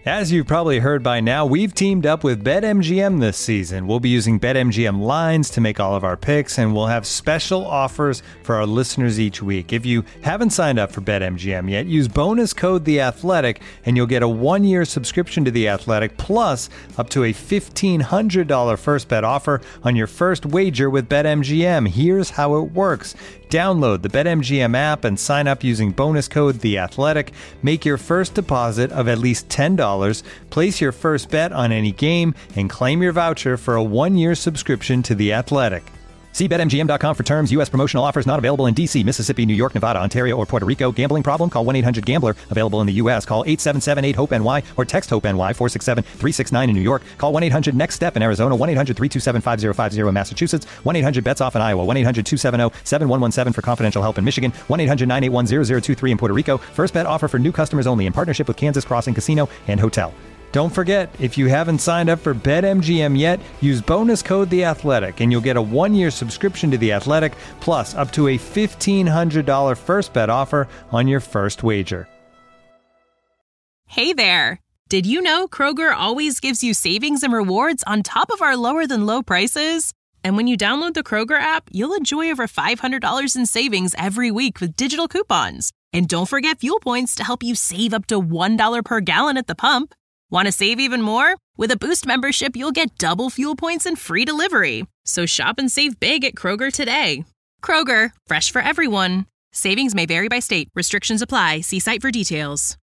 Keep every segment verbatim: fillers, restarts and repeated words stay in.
As you've probably heard by now, we've teamed up with BetMGM this season. We'll be using BetMGM lines to make all of our picks, and we'll have special offers for our listeners each week. If you haven't signed up for BetMGM yet, use bonus code The Athletic, and you'll get a one-year subscription to The Athletic, plus up to a fifteen hundred dollars first bet offer on your first wager with BetMGM. Here's how it works. Download the BetMGM app and sign up using bonus code The Athletic. Make your first deposit of at least ten dollars. Place your first bet on any game and claim your voucher for a one-year subscription to The Athletic. See Bet M G M dot com for terms. U S promotional offers not available in D C, Mississippi, New York, Nevada, Ontario, or Puerto Rico. Gambling problem? Call one eight hundred gambler. Available in the U S. Call eight seven seven eight hope N Y or text HOPE-NY four six seven three six nine in New York. Call one eight hundred next step in Arizona. one eight hundred three two seven five zero five zero in Massachusetts. one eight hundred bets off in Iowa. one eight hundred two seven zero seven one one seven for confidential help in Michigan. one eight hundred nine eight one zero zero two three in Puerto Rico. First bet offer for new customers only in partnership with Kansas Crossing Casino and Hotel. Don't forget, if you haven't signed up for BetMGM yet, use bonus code The Athletic, and you'll get a one-year subscription to The Athletic, plus up to a fifteen hundred dollars first bet offer on your first wager. Hey there! Did you know Kroger always gives you savings and rewards on top of our lower-than-low prices? And when you download the Kroger app, you'll enjoy over five hundred dollars in savings every week with digital coupons. And don't forget fuel points to help you save up to one dollar per gallon at the pump. Want to save even more? With a Boost membership, you'll get double fuel points and free delivery. So shop and save big at Kroger today. Kroger, fresh for everyone. Savings may vary by state. Restrictions apply. See site for details.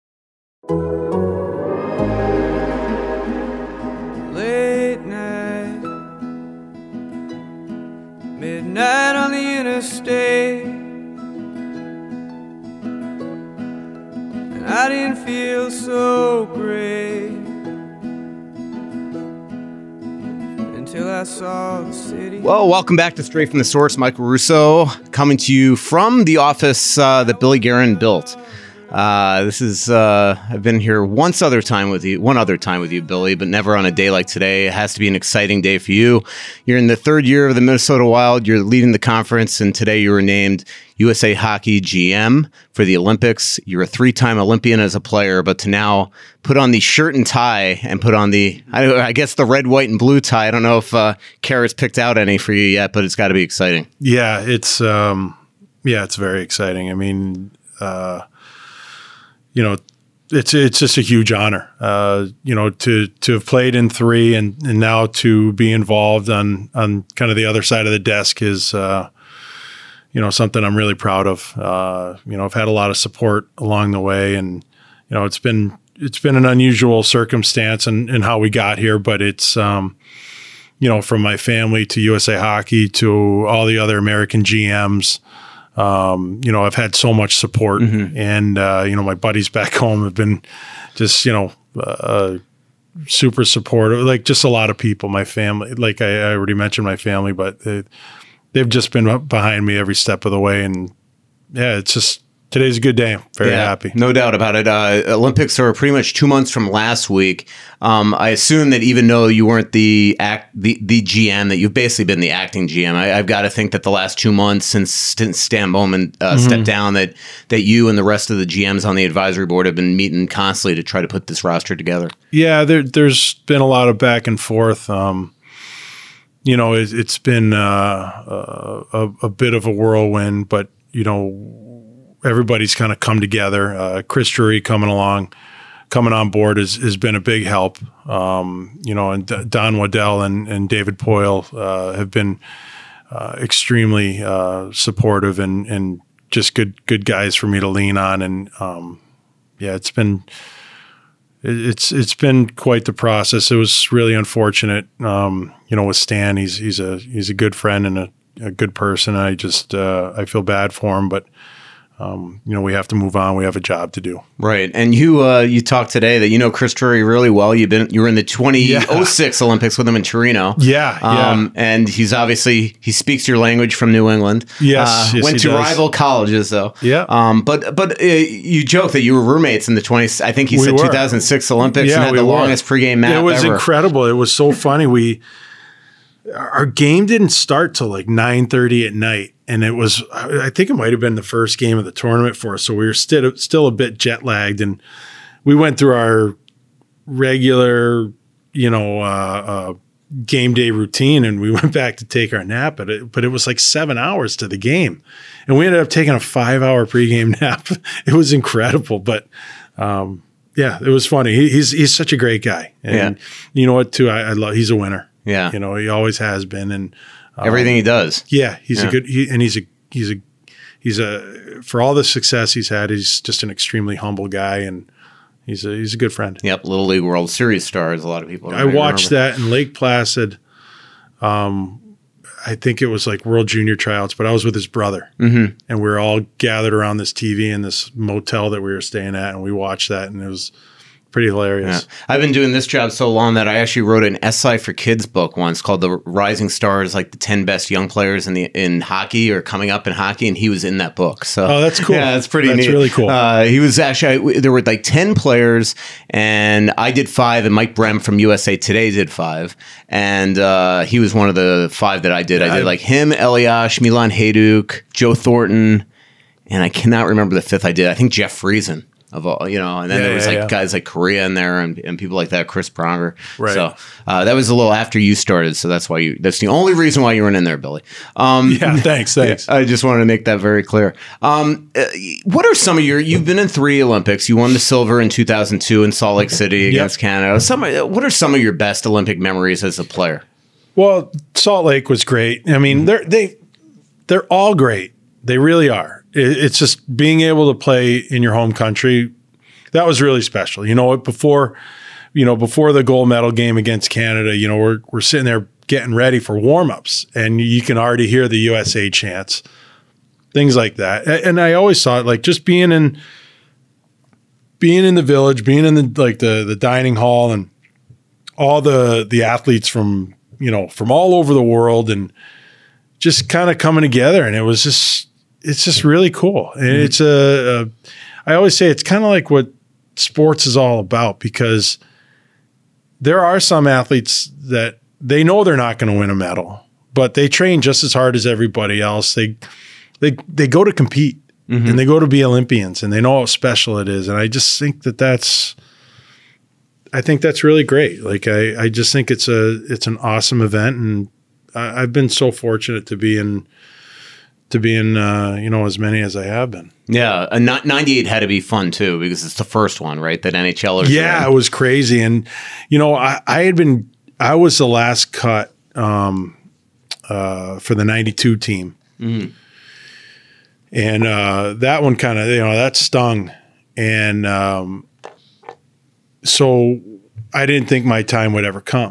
Late night, midnight on the interstate, and I didn't feel so great until I saw the city. Well, welcome back to Straight from the Source. Michael Russo coming to you from the office uh, that Billy Guerin built. Uh, this is, uh, I've been here once other time with you, one other time with you, Billy, but never on a day like today. It has to be an exciting day for you. You're in the third year of the Minnesota Wild. You're leading the conference, and today you were named U S A Hockey G M for the Olympics. You're a three-time Olympian as a player, but to now put on the shirt and tie and put on the, I, I guess, the red, white, and blue tie. I don't know if uh, Kara's picked out any for you yet, but it's got to be exciting. Yeah, it's, um, yeah, it's very exciting. I mean, uh, you know, it's it's just a huge honor, uh, you know, to to have played in three and, and now to be involved on on kind of the other side of the desk is, uh, you know, something I'm really proud of. Uh, you know, I've had a lot of support along the way, and you know, it's been it's been an unusual circumstance in, in how we got here, but it's um, you know, from my family to U S A Hockey to all the other American G Ms. Um, you know, I've had so much support, mm-hmm. and, uh, you know, my buddies back home have been just, you know, uh, super supportive, like just a lot of people, my family, like I, I already mentioned my family, but they, they've just been behind me every step of the way. And yeah, it's just, today's a good day. Very yeah, happy. No doubt about it. Uh, Olympics are pretty much two months from last week. Um, I assume that even though you weren't the act, the, the G M, that you've basically been the acting G M. I, I've got to think that the last two months since, since Stan Bowman uh, mm-hmm. stepped down, that that you and the rest of the G Ms on the advisory board have been meeting constantly to try to put this roster together. Yeah, there, there's been a lot of back and forth. Um, you know, it, it's been uh, a, a bit of a whirlwind, but, you know, everybody's kind of come together. Uh, Chris Drury coming along, coming on board has, has been a big help. Um, you know, and D- Don Waddell and, and David Poyle uh, have been uh, extremely uh, supportive and, and just good good guys for me to lean on. And um, yeah, it's been it's it's been quite the process. It was really unfortunate. Um, you know, with Stan, he's he's a he's a good friend and a, a good person. I just uh, I feel bad for him, but. Um, you know, we have to move on. We have a job to do. Right. And you uh, you talked today that you know Chris Drury really well. You've been you were in the twenty oh six yeah. Olympics with him in Torino. Yeah, um, yeah. And he's obviously he speaks your language from New England. Yes, uh, yes went he to does. rival colleges though. Yeah. Um, but but uh, you joke that you were roommates in the twenty. I think he we said were. two thousand six Olympics yeah, and had we the were. longest pregame map ever. It was ever. incredible. It was so funny. We our game didn't start till like nine thirty at night. And it was, I think it might have been the first game of the tournament for us. So we were still still a bit jet lagged, and we went through our regular, you know, uh, uh, game day routine, and we went back to take our nap. But it, but it was like seven hours to the game, and we ended up taking a five-hour pregame nap. It was incredible, but um, yeah, it was funny. He, he's he's such a great guy, and Yeah. you know what? Too, I, I love. He's a winner. Yeah. You know, he always has been, and um, Everything he does. Yeah, he's Yeah. a good, he, and he's a he's a he's a for all the success he's had, he's just an extremely humble guy, and he's a he's a good friend. Yep, Little League World Series stars. A lot of people. I watched that in Lake Placid. Um, I think it was like World Junior Tryouts, but I was with his brother, mm-hmm. and we were all gathered around this T V in this motel that we were staying at, and we watched that, and it was pretty hilarious. Yeah. I've been doing this job so long that I actually wrote an S I for Kids book once called "The Rising Stars," like the ten best young players in the in hockey or coming up in hockey, and he was in that book. So, oh, that's cool. Yeah, that's pretty. That's neat. really cool. Uh, he was actually I, there were like ten players, and I did five, and Mike Brem from U S A Today did five, and uh, he was one of the five that I did. Yeah, I did I- like him, Eliash, Milan Hajduk, Joe Thornton, and I cannot remember the fifth I did. I think Jeff Friesen. Of all, you know, and then Yeah, there was yeah, like yeah. guys like Korea in there and, and people like that, Chris Pronger. Right. So uh, that was a little after you started, so that's why you. That's the only reason why you weren't in there, Billy. Um, Yeah, thanks, thanks. I just wanted to make that very clear. Um, uh, what are some of your? You've been in three Olympics. You won the silver in two thousand two in Salt Lake City against Canada. Some. What are some of your best Olympic memories as a player? Well, Salt Lake was great. I mean, they're they they're all great. They really are. It, it's just being able to play in your home country. That was really special. You know what? Before, you know, before the gold medal game against Canada, you know, we're we're sitting there getting ready for warm-ups, and you can already hear the U S A chants, things like that. A- And I always saw it like just being in being in the village, being in the like the the dining hall, and all the the athletes from you know from all over the world, and just kind of coming together, and it was just it's just really cool. And it's a, a I always say it's kind of like what sports is all about, because there are some athletes that they know they're not going to win a medal, but they train just as hard as everybody else. They they they go to compete, and they go to be Olympians, and they know how special it is. And I just think that that's I think that's really great. Like I I just think it's a it's an awesome event, and I, I've been so fortunate to be in to be in uh, you know as many as I have been. Yeah, a ninety-eight had to be fun too, because it's the first one, right? That NHLers. Yeah, it was crazy. And, you know, I, I had been, I was the last cut um, uh, for the ninety-two team. Mm-hmm. And uh, that one kind of, you know, that stung. And um, so I didn't think my time would ever come.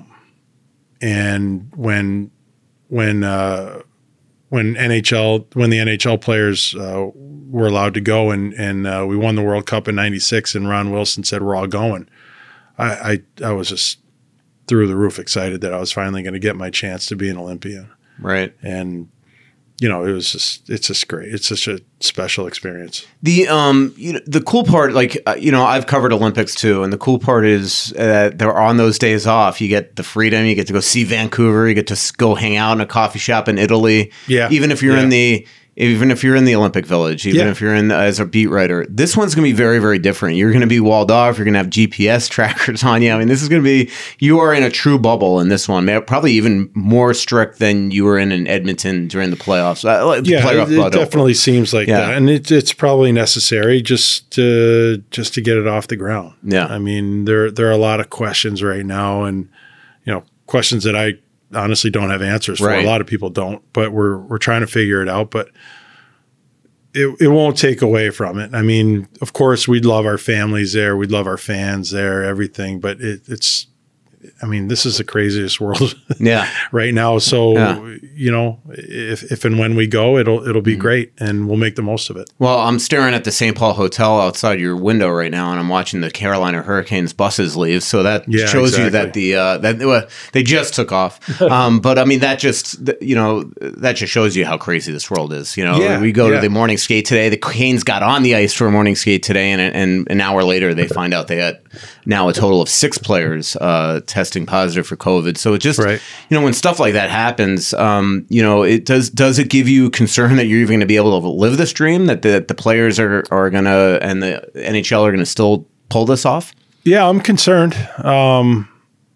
And when, when, uh, when N H L, when the N H L players uh, were allowed to go, and and uh, we won the World Cup in ninety-six, and Ron Wilson said we're all going, I I, I was just through the roof excited that I was finally going to get my chance to be an Olympian. Right. And you know, it was just it's just great. It's such a special experience. The um, you know, the cool part, like uh, you know, I've covered Olympics too, and the cool part is uh, they're on those days off. You get the freedom. You get to go see Vancouver. You get to s- go hang out in a coffee shop in Italy. Yeah. Even if you're Yeah. in the even if you're in the Olympic Village, even Yeah. if you're in as a beat writer, this one's going to be very, very different. You're going to be walled off. You're going to have G P S trackers on you. I mean, this is going to be, you are in a true bubble in this one. May- Probably even more strict than you were in in Edmonton during the playoffs. Uh, the Yeah, playoff it, it blood over. definitely seems like Yeah. that, and it, it's probably necessary just to just to get it off the ground. Yeah. I mean, there there are a lot of questions right now, and you know, questions that I honestly don't have answers for. Right. A lot of people don't, but we're we're trying to figure it out. But it it won't take away from it. I mean, of course, we'd love our families there, we'd love our fans there, everything. But it, it's, I mean, this is the craziest world. Yeah. right now. So, Yeah. you know, if, if and when we go, it'll it'll be Mm-hmm. great, and we'll make the most of it. Well, I'm staring at the Saint Paul Hotel outside your window right now, and I'm watching the Carolina Hurricanes buses leave. So that Yeah, shows you exactly. that the uh, that well, they just took off. um, but I mean, that just th- you know that just shows you how crazy this world is. You know, Yeah, we go yeah. to the morning skate today. The Canes got on the ice for a morning skate today, and and an hour later they find out they had now a total of six players uh, testing positive for COVID. So it just Right. you know when stuff like that happens, um, you know, it does does it give you concern that you're even going to be able to live this dream, that the the players are are going to and the N H L are going to still pull this off? Yeah, I'm concerned. Um,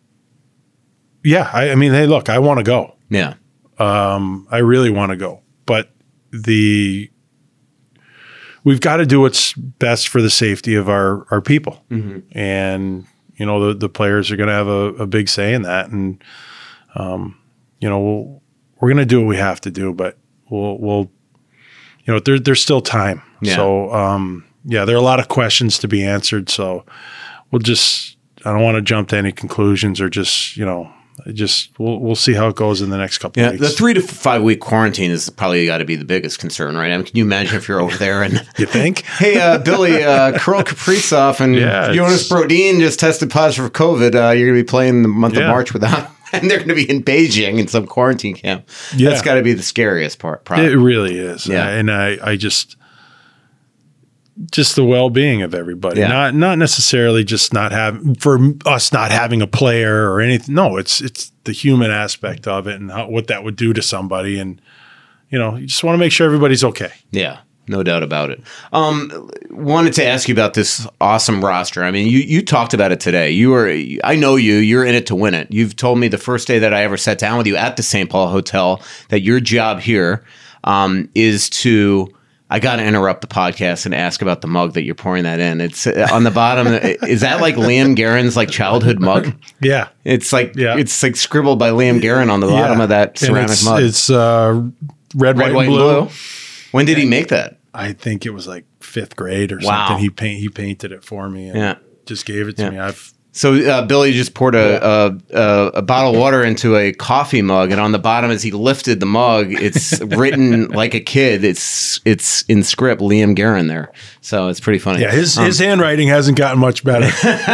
yeah, I, I mean, hey, look, I want to go. Yeah. Um, I really want to go, but the we've got to do what's best for the safety of our our people, mm-hmm. and you know the the players are going to have a, a big say in that, and um, you know we'll, we're going to do what we have to do, but we'll we'll you know there, there's still time. Yeah. So um, yeah, there are a lot of questions to be answered. So we'll just I don't want to jump to any conclusions or just you know. Just we'll we'll see how it goes in the next couple yeah, of weeks. The three to five week quarantine is probably got to be the biggest concern, right? I mean, can you imagine if you're over there and you think, hey, uh, Billy, uh, Kirill Kaprizov and yeah, Jonas Brodin just tested positive for COVID. Uh, you're going to be playing the month yeah. of March without, and they're going to be in Beijing in some quarantine camp. Yeah. That's got to be the scariest part. Probably. It really is. Yeah, and I I just. Just the well-being of everybody, yeah. not not necessarily just not having for us not having a player or anything. No, it's it's the human aspect of it and how, what that would do to somebody, and you know, you just want to make sure everybody's okay. Yeah, no doubt about it. Um, wanted to ask you about this awesome roster. I mean, you you talked about it today. You were, I know you. You're in it to win it. You've told me the first day that I ever sat down with you at the Saint Paul Hotel that your job here um, is to. I got to interrupt the podcast and ask about the mug that you're pouring that in. It's uh, on the bottom. Is that like Liam Guerin's like childhood mug? Yeah, it's like yeah. it's like scribbled by Liam Guerin on the bottom yeah. of that ceramic it's, mug. It's uh, red, red, white, white, and blue. blue. When did he make that? I think it was like fifth grade or wow. something. He paint he painted it for me and yeah. just gave it to yeah. me. I've So uh, Billy just poured a, a, a, a bottle of water into a coffee mug, and on the bottom, as he lifted the mug, it's written like a kid. It's it's in script, Liam Guerin there. So it's pretty funny. Yeah, his um, his handwriting hasn't gotten much better,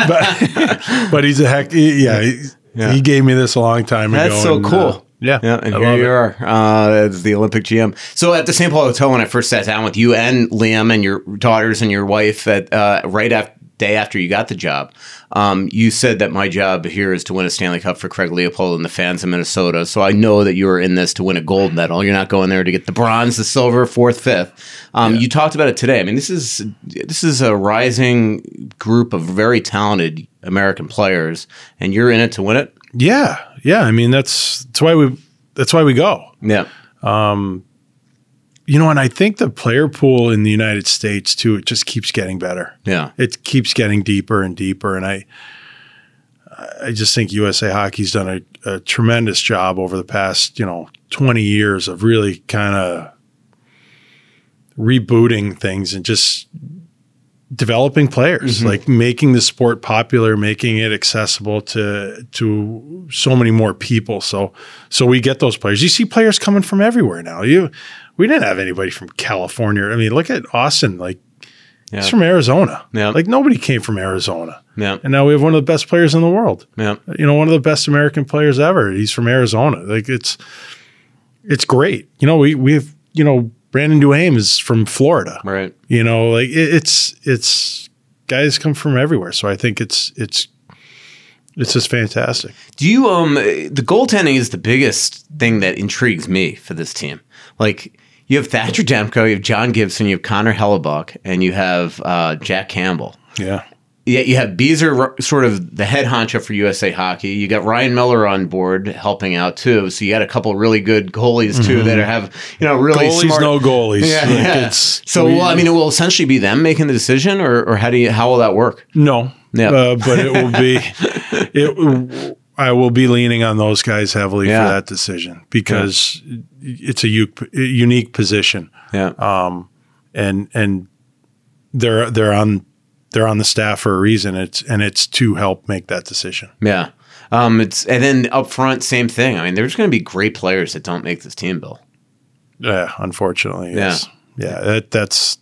but but he's a heck. He, yeah, he, yeah, he gave me this a long time ago. That's so and, cool. Uh, yeah, yeah, and I here love you it. are uh, as the Olympic G M. So at the Saint Paul Hotel, when I first sat down with you and Liam and your daughters and your wife, at uh, right after. Day after you got the job, um, you said that my job here is to win a Stanley Cup for Craig Leopold and the fans of Minnesota. So I know that you were in this to win a gold medal. You're not going there to get the bronze, the silver, fourth, fifth. Um, yeah. You talked about it today. I mean, this is this is a rising group of very talented American players, and you're in it to win it. Yeah, yeah. I mean, that's that's why we that's why we go. Yeah. Um, You know, and I think the player pool in the United States, too, it just keeps getting better. Yeah. It keeps getting deeper and deeper. And I I just think U S A Hockey's done a, a tremendous job over the past, you know, twenty years of really kind of rebooting things and just developing players, mm-hmm. like making the sport popular, making it accessible to to so many more people. So so we get those players. You see players coming from everywhere now. You we didn't have anybody from California. I mean, look at Austin. Like yeah. he's from Arizona. Yeah. Like nobody came from Arizona. Yeah. And now we have one of the best players in the world. Yeah. You know, one of the best American players ever. He's from Arizona. Like it's it's great. You know, we we've you know, Brandon Duhaime is from Florida. Right. You know, like it, it's it's guys come from everywhere. So I think it's it's it's just fantastic. Do you um the goaltending is the biggest thing that intrigues me for this team. Like you have Thatcher Demko, you have John Gibson, you have Connor Hellebuck, and you have uh, Jack Campbell. Yeah. Yeah, you have Beezer, sort of the head honcho for U S A Hockey. You got Ryan Miller on board helping out too. So you got a couple of really good goalies too mm-hmm. that have you know really goalies, smart. no goalies. Yeah, like yeah. It's, so we, well, I mean, it will essentially be them making the decision, or or how do you how will that work? No, yeah, uh, but it will be it. I will be leaning on those guys heavily yeah. for that decision because yeah. it's a u- unique position. Yeah, um, and and they're they're on. They're on the staff for a reason. It's and it's to help make that decision. Yeah, um, it's and then up front, same thing. I mean, there's going to be great players that don't make this team, Bill. Yeah, unfortunately, yeah, yes. yeah. That, that's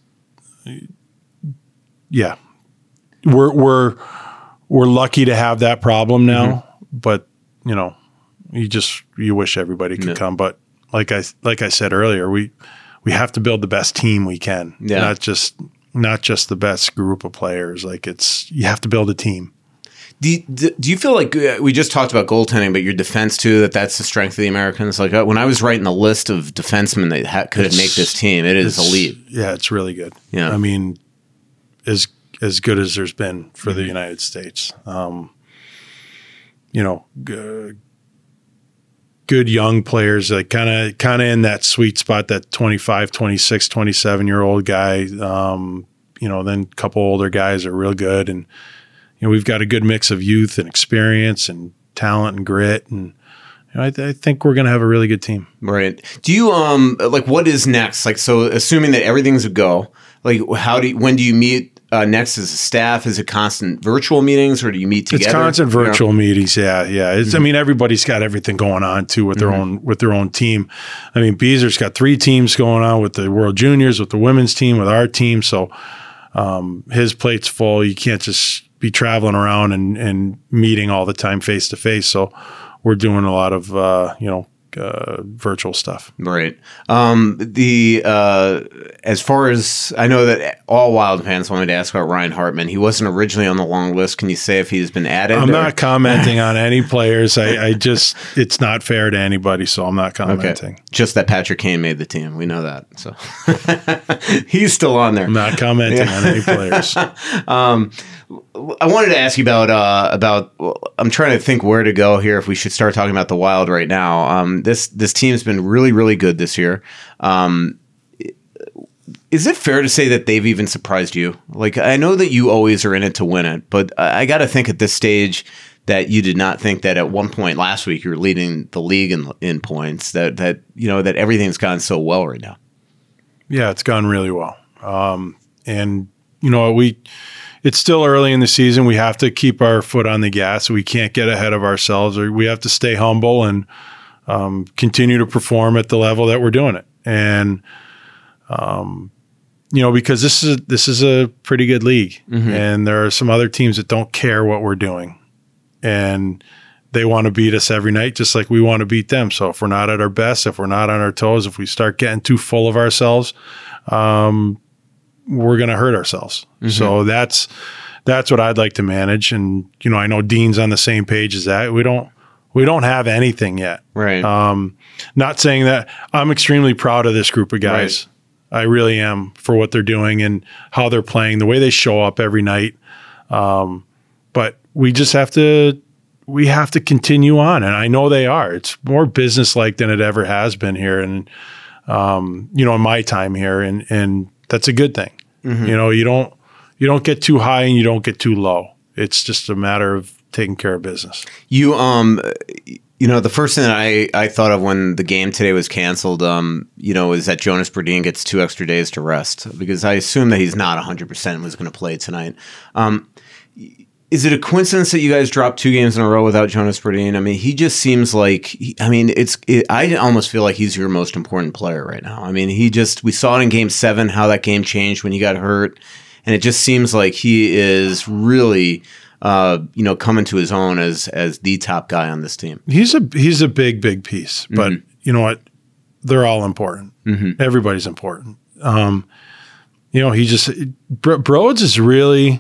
yeah. We're we're we're lucky to have that problem now, mm-hmm. but you know, you just you wish everybody could yeah. come. But like I like I said earlier, we we have to build the best team we can, yeah. not just. Not just the best group of players. Like it's, you have to build a team. Do you, do you feel like uh, we just talked about goaltending, but your defense too, that that's the strength of the Americans? Like uh, when I was writing the list of defensemen that ha- could make this team, it is elite. Yeah, it's really good. Yeah. I mean, as as good as there's been for the United States. Um, you know, g- good young players, like kind of kind of in that sweet spot, that twenty-five, twenty-six, twenty-seven year old guy. Um, you know, then a couple older guys are real good, and you know, we've got a good mix of youth and experience and talent and grit, and you know, I, th- I think we're going to have a really good team. Right. Do you um like what is next? Like, so assuming that everything's a go, like how do you, when do you meet uh, next as a staff? Is it constant virtual meetings, or do you meet together? It's constant You know? virtual meetings. Yeah, yeah. It's, Mm-hmm. I mean, everybody's got everything going on too with their Mm-hmm. own with their own team. I mean, Beezer's got three teams going on with the World Juniors, with the women's team, with our team. So um, his plate's full. You can't just be traveling around and, and meeting all the time face to face. So we're doing a lot of uh, you know uh, virtual stuff. Right. Um, the uh, as far as I know, that all Wild fans wanted to ask about Ryan Hartman. He wasn't originally on the long list. Can you say if he's been added? I'm or? not commenting on any players. I, I just it's not fair to anybody, so I'm not commenting. Okay. Just that Patrick Kane made the team. We know that. So he's still on there. I'm not commenting on any players. Um, I wanted to ask you about uh, about. I'm trying to think where to go here. If we should start talking about the Wild right now. Um, this this team's been really really good this year. Um, is it fair to say that they've even surprised you? Like, I know that you always are in it to win it, but I got to think at this stage that you did not think that at one point last week you were leading the league in in points. That that you know that everything's gone so well right now. Yeah, it's gone really well. Um, and you know we. It's still early in the season. We have to keep our foot on the gas. We can't get ahead of ourselves, or we have to stay humble and um, continue to perform at the level that we're doing it. And um, you know, because this is a, this is a pretty good league, mm-hmm. and there are some other teams that don't care what we're doing, and they want to beat us every night, just like we want to beat them. So if we're not at our best, if we're not on our toes, if we start getting too full of ourselves, um, we're going to hurt ourselves. Mm-hmm. So that's, that's what I'd like to manage. And, you know, I know Dean's on the same page as that. We don't, we don't have anything yet. Right. Um, not saying that I'm extremely proud of this group of guys. Right. I really am, for what they're doing and how they're playing, the way they show up every night. Um, but we just have to, we have to continue on. And I know they are. It's more business-like than it ever has been here. And, um, you know, in my time here, and, and, that's a good thing. Mm-hmm. You know, you don't you don't get too high and you don't get too low. It's just a matter of taking care of business. You um you know, the first thing that I, I thought of when the game today was canceled, um, you know, is that Jonas Brodin gets two extra days to rest, because I assume that he's not one hundred percent and was going to play tonight. Um, is it a coincidence that you guys dropped two games in a row without Jonas Brodin? I mean, he just seems like, he, I mean, it's. It, I almost feel like he's your most important player right now. I mean, he just, we saw it in game seven, how that game changed when he got hurt. And it just seems like he is really, uh, you know, coming to his own as as the top guy on this team. He's a he's a big, big piece. But mm-hmm. you know what? They're all important. Mm-hmm. Everybody's important. Um, you know, he just, Bro- Broads is really,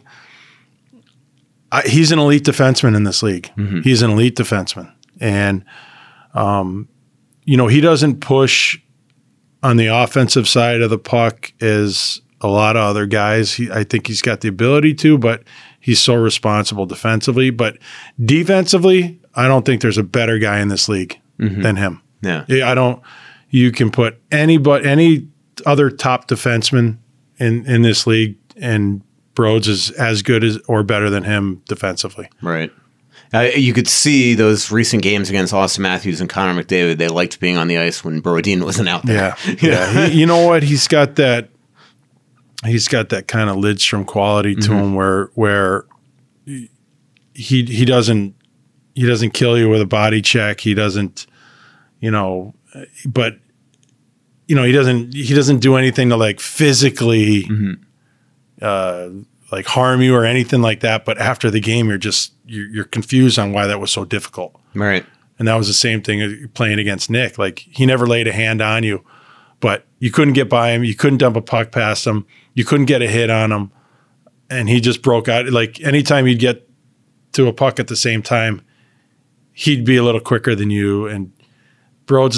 I, he's an elite defenseman in this league. Mm-hmm. He's an elite defenseman. And, um, you know, he doesn't push on the offensive side of the puck as a lot of other guys. He, I think he's got the ability to, but he's so responsible defensively. But defensively, I don't think there's a better guy in this league mm-hmm. than him. Yeah. I don't, you can put any, but any other top defenseman in, in this league, and Broads is as good as or better than him defensively. Right. Uh, you could see those recent games against Austin Matthews and Connor McDavid. They liked being on the ice when Brodin wasn't out there. Yeah, yeah. He, you know what? He's got that. He's got that kind of Lidstrom quality to mm-hmm. him, where where he he doesn't he doesn't kill you with a body check. He doesn't, you know, but you know he doesn't he doesn't do anything to like physically. Mm-hmm. Uh, like harm you or anything like that, but after the game, you're just you're, you're confused on why that was so difficult. Right, and that was the same thing playing against Nick. Like, he never laid a hand on you, but you couldn't get by him. You couldn't dump a puck past him. You couldn't get a hit on him, and he just broke out. Like, anytime you'd get to a puck at the same time, he'd be a little quicker than you. And Broads is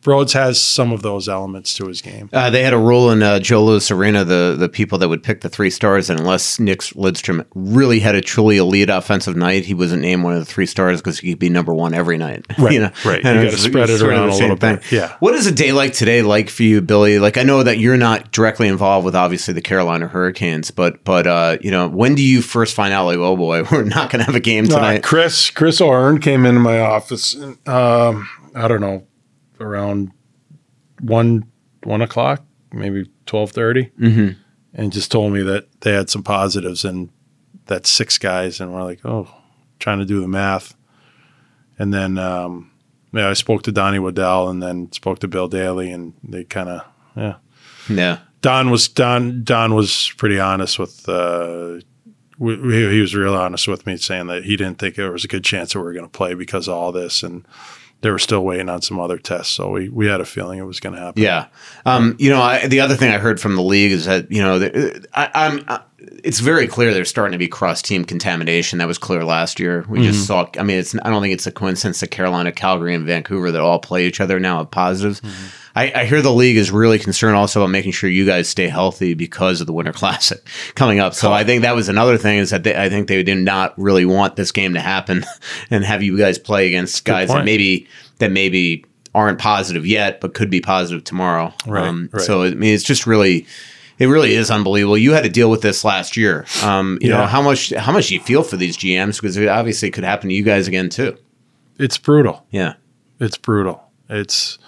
Rhodes has some of those elements to his game. Uh, they had a rule in uh, Joe Louis Arena, the the people that would pick the three stars, and unless Nick Lidstrom really had a truly elite offensive night, he wasn't named one of the three stars because he could be number one every night. Right, you know? right. And You got to spread it around a little bit. Yeah. What is a day like today like for you, Billy? Like, I know that you're not directly involved with obviously the Carolina Hurricanes, but but uh, you know, when do you first find out like, oh boy, we're not going to have a game tonight? Uh, Chris Chris Orn came into my office. Um, I don't know, around one one o'clock, maybe twelve thirty, mm-hmm. and just told me that they had some positives and that's six guys, and we're like, oh, trying to do the math, and then um, yeah, I spoke to Donnie Waddell and then spoke to Bill Daly, and they kind of yeah, yeah. Don was Don Don was pretty honest with. Uh, we, he was real honest with me, saying that he didn't think there was a good chance that we were going to play because of all this, and they were still waiting on some other tests. So we, we had a feeling it was going to happen. Yeah. Um, you know, I, the other thing I heard from the league is that, you know, the, I, I'm, I, it's very clear there's starting to be cross-team contamination. That was clear last year. We mm-hmm. just saw, I mean, it's, I don't think it's a coincidence that Carolina, Calgary, and Vancouver that all play each other now have positives. Mm-hmm. I, I hear the league is really concerned also about making sure you guys stay healthy because of the Winter Classic coming up. So I think that was another thing is that they, I think they did not really want this game to happen and have you guys play against guys that maybe that maybe aren't positive yet, but could be positive tomorrow. Right, um, right. So I mean, it's just really, it really is unbelievable. You had to deal with this last year. Um, you Yeah. know how much how much do you feel for these G Ms because it obviously could happen to you guys again too. It's brutal. Yeah, It's brutal. It's,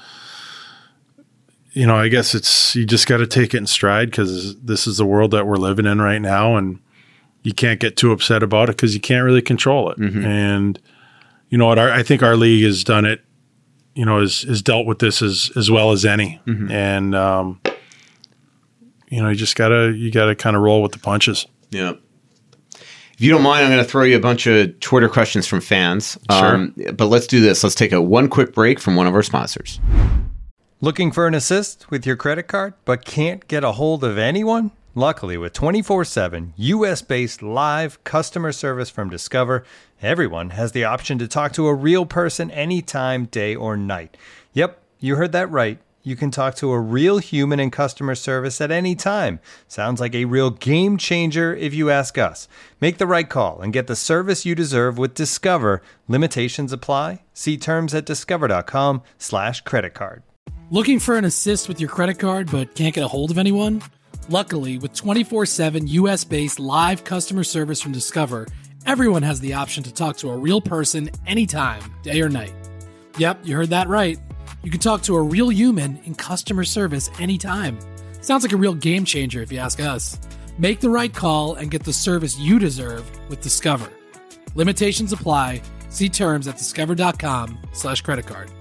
you know, I guess it's, you just got to take it in stride because this is the world that we're living in right now, and you can't get too upset about it because you can't really control it. Mm-hmm. And you know what, our, I think our league has done it, you know, has, has dealt with this as, as well as any. Mm-hmm. And, um, you know, you just gotta, you gotta kind of roll with the punches. yeah. If you don't mind, I'm going to throw you a bunch of Twitter questions from fans. Sure. Um, but let's do this. Let's take a one quick break from one of our sponsors. Looking for an assist with your credit card, but can't get a hold of anyone? Luckily, with twenty-four seven U S-based live customer service from Discover, everyone has the option to talk to a real person anytime, day or night. Yep, you heard that right. You can talk to a real human in customer service at any time. Sounds like a real game changer if you ask us. Make the right call and get the service you deserve with Discover. Limitations apply. See terms at discover.com slash credit card. Looking for an assist with your credit card but can't get a hold of anyone? Luckily, with twenty-four seven U S-based live customer service from Discover, everyone has the option to talk to a real person anytime, day or night. Yep, you heard that right. You can talk to a real human in customer service anytime. Sounds like a real game changer if you ask us. Make the right call and get the service you deserve with Discover. Limitations apply. See terms at discover.com slash credit card.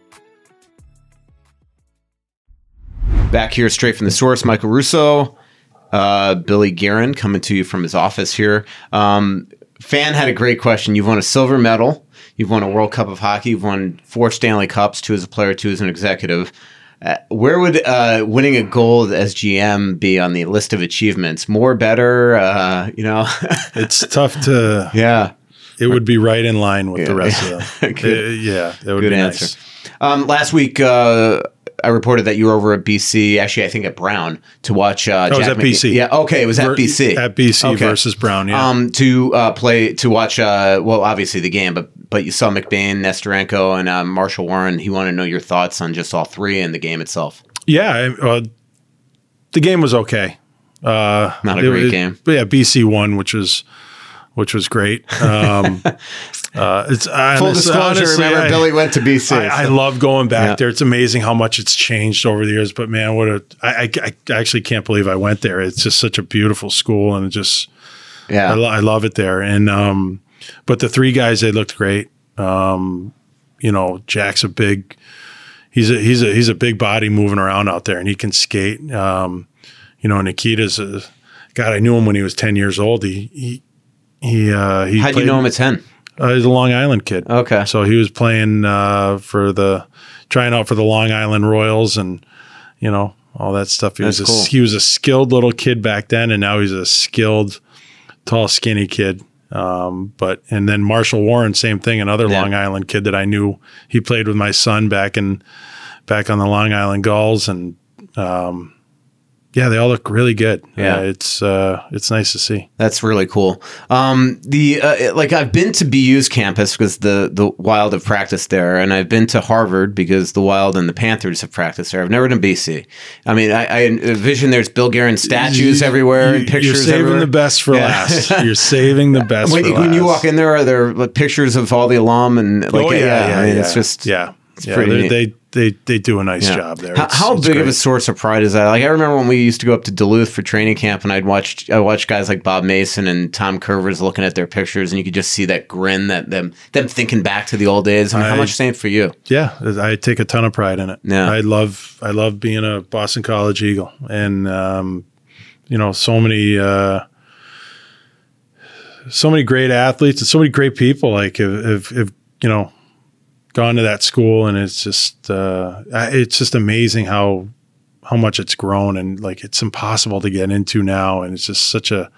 Back here, straight from the source, Michael Russo, uh, Billy Guerin coming to you from his office here. Um, Fan had a great question. You've won a silver medal. You've won a World Cup of Hockey. You've won four Stanley Cups, two as a player, two as an executive. Uh, where would uh, winning a gold as G M be on the list of achievements? More, better, uh, you know? It's tough to, yeah. It would be right in line with Yeah. the rest of them. Good. Uh, yeah, that would Good be answer. nice. Um, last week, uh, I reported that you were over at B C, actually, I think at Brown, to watch. Uh, I was Jack at B C. McNeil. Yeah, okay, it was at Ver- B C. At B C Okay. versus Brown, yeah. Um, to uh, play, to watch, uh, well, obviously the game, but but you saw McBain, Nestorenko, and uh, Marshall Warren. He wanted to know your thoughts on just all three and the game itself. Yeah, uh, the game was okay. Uh, Not a it- great it- game. But yeah, B C won, which was which was great. Um, uh, it's Full honest- disclosure, honestly, remember, I- Billy went to B C. I, I so- love going back Yeah. there. It's amazing how much it's changed over the years. But man, what a I, I, I actually can't believe I went there. It's just such a beautiful school, and it just yeah. I, lo- I love it there. And um, but the three guys, they looked great. Um, you know, Jack's a big. He's a he's a he's a big body moving around out there, and he can skate. Um, you know, Nikita's a God. I knew him when he was ten years old. He he he. Uh, he How'd you played- know him at ten? Uh, he's a Long Island kid. Okay. So he was playing uh, for the trying out for the Long Island Royals, and you know all that stuff. He That's was a, cool. he was a skilled little kid back then, and now he's a skilled, tall, skinny kid. Um, but and then Marshall Warren, same thing, another Yeah. Long Island kid that I knew. He played with my son back in back on the Long Island Gulls, and um, yeah, they all look really good. Yeah, uh, it's uh, it's nice to see. That's really cool. Um, the uh, like I've been to B U's campus because the the Wild have practiced there, and I've been to Harvard because the Wild and the Panthers have practiced there. I've never been to B C. I mean, I, I envision there's Bill Guerin statues you, everywhere you, and pictures. You're saving everywhere. the best for yeah. last. You're saving the best. when, for when last. you walk in there, are there like, pictures of all the alum and like oh yeah, yeah, yeah, I mean, yeah. it's just yeah. It's yeah, pretty they, neat. they they they do a nice Yeah. job there. How, It's- how it's big of great. a source of pride is that? Like I remember when we used to go up to Duluth for training camp, and I'd watch I watched guys like Bob Mason and Tom Curvers looking at their pictures, and you could just see that grin, that them them thinking back to the old days. I mean, how I- much same for you? Yeah, I take a ton of pride in it. Yeah. I love I love being a Boston College Eagle, and um, you know, so many uh, so many great athletes and so many great people. Like have, have, have you know gone to that school, and it's just uh, it's just amazing how how much it's grown, and like it's impossible to get into now, and it's just such a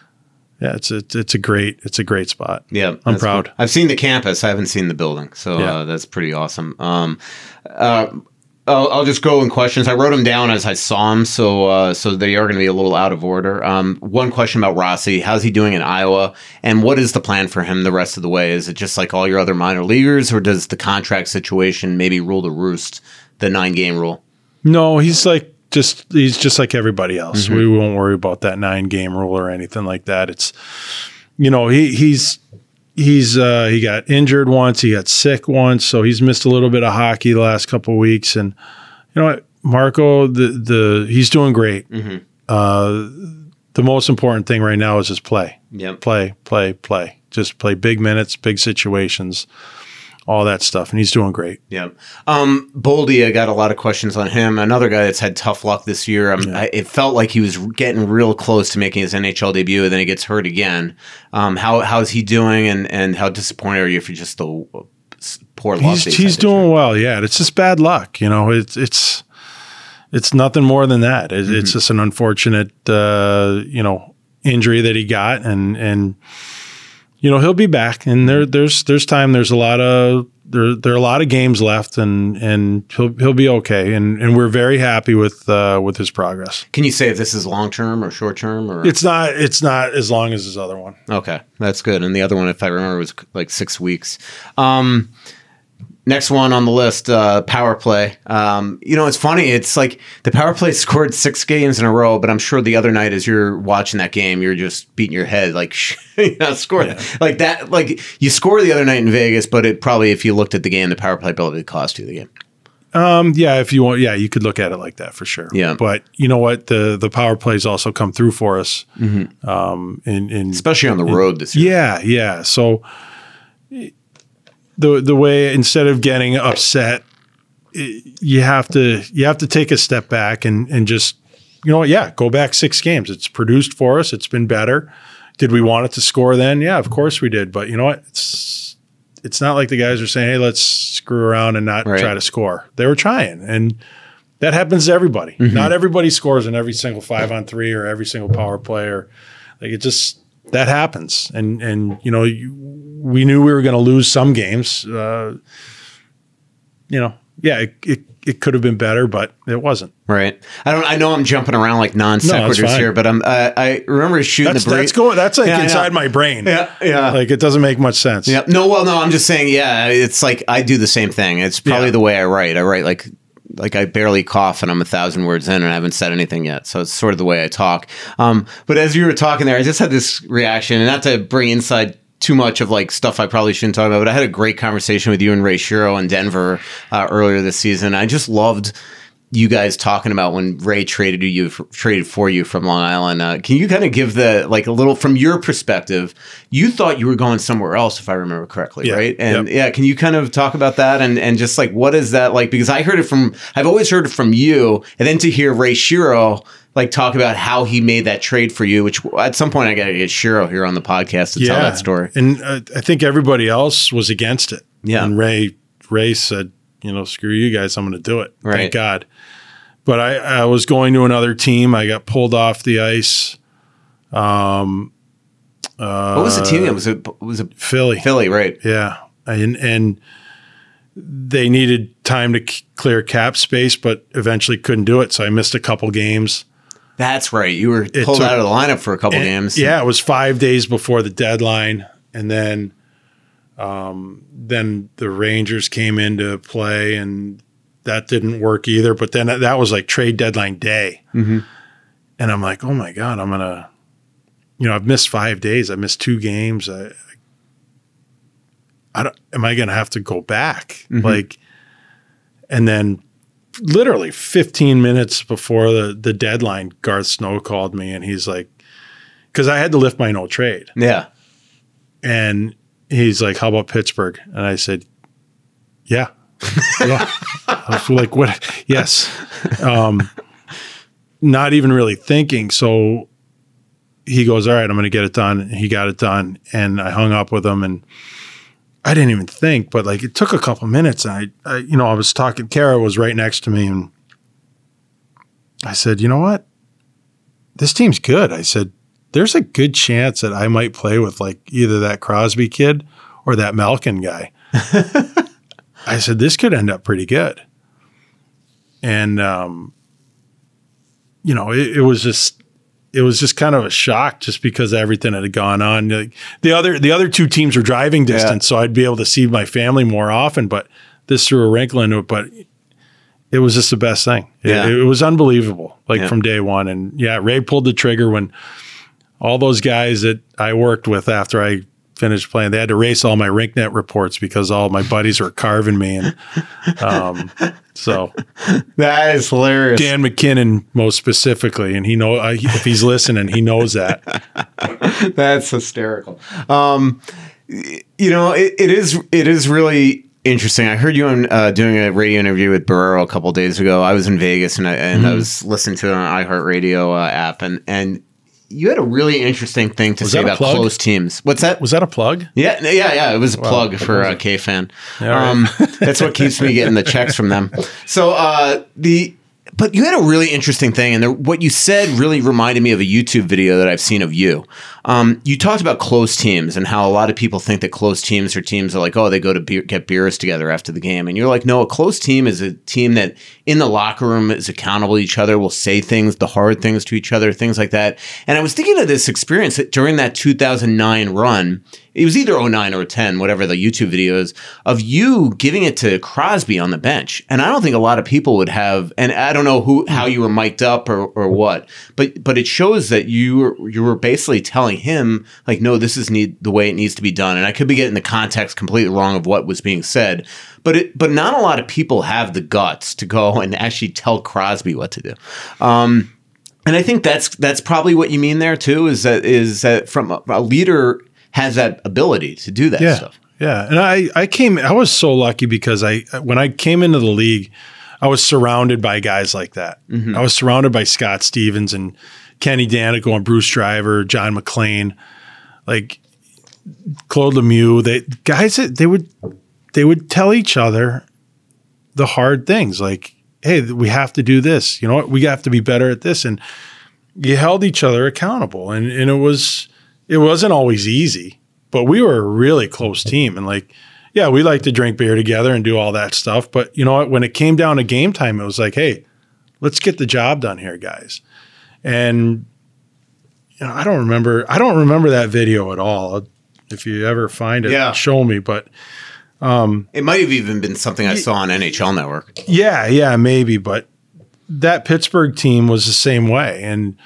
yeah, it's a, it's a great it's a great spot. Yeah, I'm that's proud. cool. I've seen the campus. I haven't seen the building, so Yeah. uh, that's pretty awesome. Um, uh, I'll, I'll just go in questions. I wrote them down as I saw them, so uh, so they are going to be a little out of order. Um, one question about Rossi: how's he doing in Iowa, and what is the plan for him the rest of the way? Is it just like all your other minor leaguers, or does the contract situation maybe rule the roost, the nine game rule? No, he's like just he's just like everybody else. Mm-hmm. We won't worry about that nine game rule or anything like that. It's you know he he's he's uh, he got injured once, he got sick once, so he's missed a little bit of hockey the last couple of weeks. And you know what, Marco, the the he's doing great. Mm-hmm. Uh, the most important thing right now is just play, Yep. play, play, play. Just play big minutes, big situations, all that stuff, and he's doing great. Yeah. Um, Boldy, I got a lot of questions on him. Another guy that's had tough luck this year. Um, Yeah. I, it felt like he was getting real close to making his N H L debut, and then he gets hurt again. Um, how how's he doing, and, and how disappointed are you for just the uh, s- poor luck? He's that he's had this doing year? well. Yeah, it's just bad luck. You know, it's it's it's nothing more than that. It, Mm-hmm. It's just an unfortunate uh, you know injury that he got, and and you know he'll be back. And there there's there's time. There's a lot of there there are a lot of games left, and and he'll he'll be okay. And and we're very happy with uh, with his progress. Can you say if this is long term or short term? Or It's not it's not as long as his other one. okay, that's good. And the other one, if I remember, was like six weeks. Um, Next one on the list, uh, power play. Um, you know, it's funny. It's like the power play scored six games in a row, but I'm sure the other night, as you're watching that game, you're just beating your head like, you know, score Yeah. like that. Like you score the other night in Vegas, but it probably, if you looked at the game, the power play probably cost you the game. Um, yeah, if you want, yeah, you could look at it like that for sure. Yeah. But you know what? The the power plays also come through for us. Mm-hmm. Um, in, in Especially on the road this year. yeah, yeah. So the the way instead of getting upset, i- you have to you have to take a step back and and just you know what? Yeah, go back six games. It's produced for us. It's been better. Did we want it to score then? Yeah, of course we did. But you know what? It's it's not like the guys are saying, "Hey, let's screw around and not Right. try to score." They were trying, and that happens to everybody. Mm-hmm. Not everybody scores in every single five on three or every single power play, or like it just that happens. And and you know, you, we knew we were going to lose some games. Uh, you know, yeah, it, it it could have been better, but it wasn't. Right. I don't. I know I'm jumping around like non No, that's sequiturs fine. here, but I'm. I, I remember shooting That's the break. that's going. That's like Yeah, I know. inside my brain. Yeah, yeah. Like it doesn't make much sense. Yeah. No, well, no, I'm just saying, yeah, it's like I do the same thing. It's probably Yeah. the way I write. I write like like I barely cough and I'm a thousand words in and I haven't said anything yet. So it's sort of the way I talk. Um, but as you were talking there, I just had this reaction, and not to bring inside too much of like stuff I probably shouldn't talk about, but I had a great conversation with you and Ray Shiro in Denver uh, earlier this season. I just loved you guys talking about when Ray traded you traded for you from Long Island. Uh, can you kind of give the like a little from your perspective? You thought you were going somewhere else, if I remember correctly, Yeah. right? And Yep. yeah, can you kind of talk about that and and just like what is that like? Because I heard it from I've always heard it from you, and then to hear Ray Shiro like talk about how he made that trade for you. Which at some point I got to get Shiro here on the podcast to tell that story. And uh, I think everybody else was against it. Yeah. And Ray Ray said, you know, screw you guys, I'm going to do it. Right. Thank God. But I, I was going to another team. I got pulled off the ice. Um, uh, What was the team? It was it was it Philly. Philly, right? Yeah. And and they needed time to c- clear cap space, but eventually couldn't do it. So I missed a couple games. That's right. You were It pulled took- out of the lineup for a couple And- games. Yeah, it was five days before the deadline, and then, um, then the Rangers came into play, and that didn't work either. But then that was like trade deadline day, Mm-hmm. and I'm like, oh my god, I'm gonna, you know, I've missed five days. I missed two games. I, I don't. Am I gonna have to go back? Mm-hmm. Like, and then. Literally fifteen minutes before the, the deadline, Garth Snow called me and he's like, because I had to lift my no trade. Yeah. And he's like, how about Pittsburgh? And I said, yeah. Yeah. I was like, what? Yes. Um, not even really thinking. So he goes, all right, I'm going to get it done. And he got it done. And I hung up with him and I didn't even think, but like it took a couple minutes. And I, I, you know, I was talking, Kara was right next to me and I said, you know what? This team's good. I said, there's a good chance that I might play with like either that Crosby kid or that Malkin guy. I said, this could end up pretty good. And, um, you know, it, it was just, it was just kind of a shock just because of everything that had gone on. Like the other, the other two teams were driving distance, yeah. So I'd be able to see my family more often, but this threw a wrinkle into it, but it was just the best thing. Yeah. It, it was unbelievable. Like yeah. from day one. And yeah, Ray pulled the trigger when all those guys that I worked with after I finished playing, they had to erase all my RinkNet reports because all my buddies were carving me. And um, so that is hilarious. Dan McKinnon most specifically, and he know uh, if he's listening, he knows that. That's hysterical. Um, you know, it, it is it is really interesting. I heard you on uh, doing a radio interview with Barrero a couple of days ago. I was in Vegas and I, and mm-hmm. I was listening to it on iHeartRadio uh, app, and and. You had a really interesting thing to was say about plug? Close teams. What's that? Was that a plug? Yeah, yeah, yeah. It was a plug well, for uh, K-Fan. Yeah, um, right. That's what keeps me getting the checks from them. So uh, the, but you had a really interesting thing, and the, what you said really reminded me of a YouTube video that I've seen of you. Um, you talked about close teams and how a lot of people think that close teams are teams that are like, oh, they go to beer, get beers together after the game. And you're like, no, a close team is a team that in the locker room is accountable to each other, will say things, the hard things to each other, things like that. And I was thinking of this experience that during that two thousand nine run, it was either oh nine or ten, whatever the YouTube video is, of you giving it to Crosby on the bench. And I don't think a lot of people would have, and I don't know who how you were mic'd up or, or what, but but it shows that you were, you were basically telling him, like, no, this is need, the way it needs to be done. And I could be getting the context completely wrong of what was being said, but it, but not a lot of people have the guts to go and actually tell Crosby what to do. Um, and I think that's that's probably what you mean there too, is that is that from a, a leader has that ability to do that yeah, stuff. Yeah. And I, I came, I was so lucky because I, when I came into the league, I was surrounded by guys like that. Mm-hmm. I was surrounded by Scott Stevens and Kenny Danico and Bruce Driver, John McClain, like Claude Lemieux. They guys that they would, they would tell each other the hard things like, hey, we have to do this. You know what? We have to be better at this. And you held each other accountable. And, and it was, it wasn't always easy, but we were a really close team. And like, yeah, we like to drink beer together and do all that stuff. But you know what? When it came down to game time, it was like, hey, let's get the job done here, guys. And you know, I don't remember, I don't remember that video at all. If you ever find it, yeah. show me. But um, it might have even been something I saw on N H L Network. Yeah, yeah, maybe. But that Pittsburgh team was the same way. And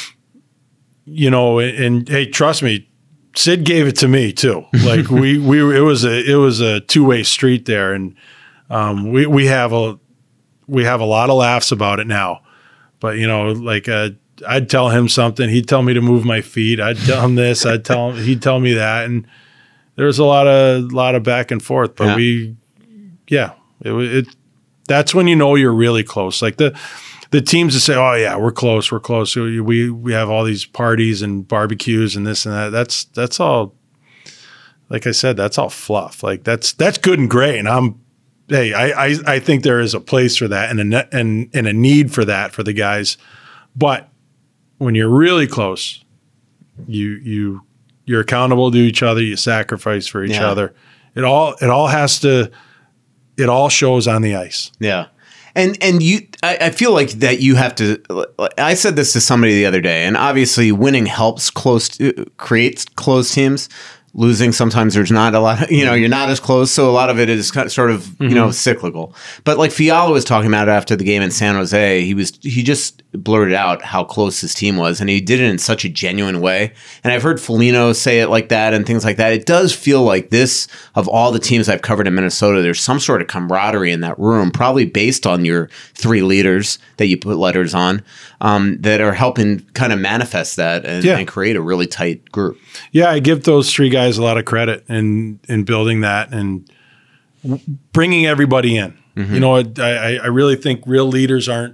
you know, and, and hey, trust me, Sid gave it to me too. Like we, we, it was a, it was a two way street there, and um, we, we have a, we have a lot of laughs about it now. But you know, like uh, I'd tell him something, he'd tell me to move my feet. I'd tell him this, I'd tell him, he'd tell me that, and there was a lot of, lot of back and forth. But yeah. we, yeah, it, it, that's when you know you're really close. Like the. The teams that say, "Oh yeah, we're close, we're close. We we have all these parties and barbecues and this and that." That's that's all. Like I said, that's all fluff. Like that's that's good and great. And I'm, hey, I I, I think there is a place for that and a and and a need for that for the guys. But when you're really close, you you you're accountable to each other. You sacrifice for each yeah. other. It all it all has to. it all shows on the ice. Yeah. And and you, I, I feel like that you have to. I said this to somebody the other day, and obviously winning helps close, creates close teams. Losing, sometimes there's not a lot of, you know, you're not as close. So a lot of it is kind of sort of, you mm-hmm. know, cyclical. But like Fiala was talking about after the game in San Jose, he was, he just blurted out how close his team was. And he did it in such a genuine way. And I've heard Foligno say it like that and things like that. It does feel like this, of all the teams I've covered in Minnesota, there's some sort of camaraderie in that room, probably based on your three leaders that you put letters on, um, that are helping kind of manifest that and, yeah. and create a really tight group. Yeah, I give those three guys a lot of credit in in building that and bringing everybody in. Mm-hmm. You know, I, I really think real leaders aren't,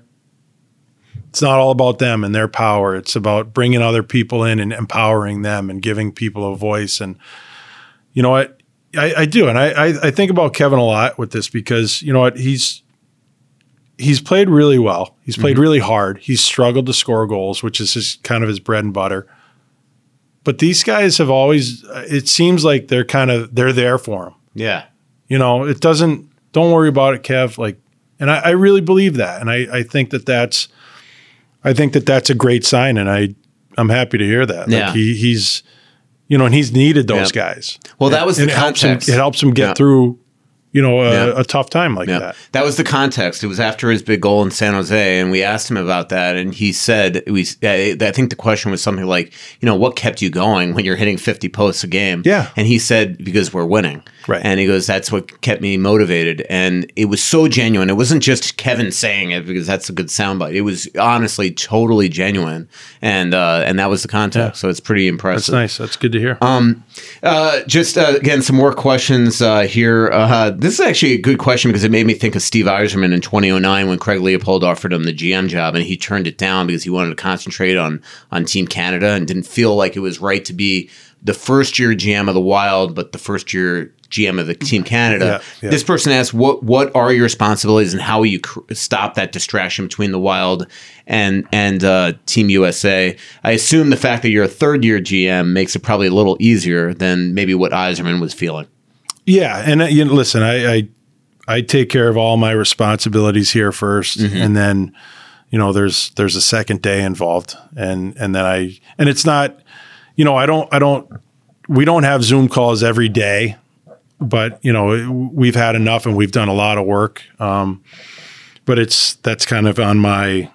it's not all about them and their power. It's about bringing other people in and empowering them and giving people a voice. And, you know what, I, I do. And I, I, I think about Kevin a lot with this because, you know what, he's, he's played really well. He's played mm-hmm. really hard. He's struggled to score goals, which is his, kind of his bread and butter. But these guys have always, it seems like they're kind of, they're there for him. Yeah. You know, it doesn't, don't worry about it, Kev. Like, and I, I really believe that. And I, I think that that's, I think that that's a great sign. And I, I'm happy to hear that. Yeah. Like he, he's, you know, and he's needed those yeah. guys. Well, that was and the it context. Helps him, it helps him get yeah. through, you know, a, yeah. a tough time like yeah. that. That was the context. It was after his big goal in San Jose, and we asked him about that, and he said, "We." I think the question was something like, "You know, what kept you going when you're hitting fifty posts a game?" Yeah, and he said, "Because we're winning." Right. And he goes, "That's what kept me motivated," and it was so genuine. It wasn't just Kevin saying it because that's a good soundbite. It was honestly totally genuine, and uh, and that was the context. Yeah. So it's pretty impressive. That's nice. That's good to hear. Um, uh, just uh, again, some more questions uh, here. Uh, this is actually a good question because it made me think of Steve Yzerman in twenty oh nine when Craig Leopold offered him the G M job, and he turned it down because he wanted to concentrate on on Team Canada and didn't feel like it was right to be the first year G M of the Wild, but the first year G M of the Team Canada. Yeah, yeah. This person asked, what what are your responsibilities and how will you cr- stop that distraction between the Wild and and uh, Team U S A? I assume the fact that you're a third year G M makes it probably a little easier than maybe what Yzerman was feeling. Yeah, and uh, you know, listen, I, I I take care of all my responsibilities here first, mm-hmm. and then you know there's there's a second day involved, and and then I and it's not, you know, I don't I don't we don't have Zoom calls every day. But, you know, we've had enough and we've done a lot of work. Um, but it's that's kind of on my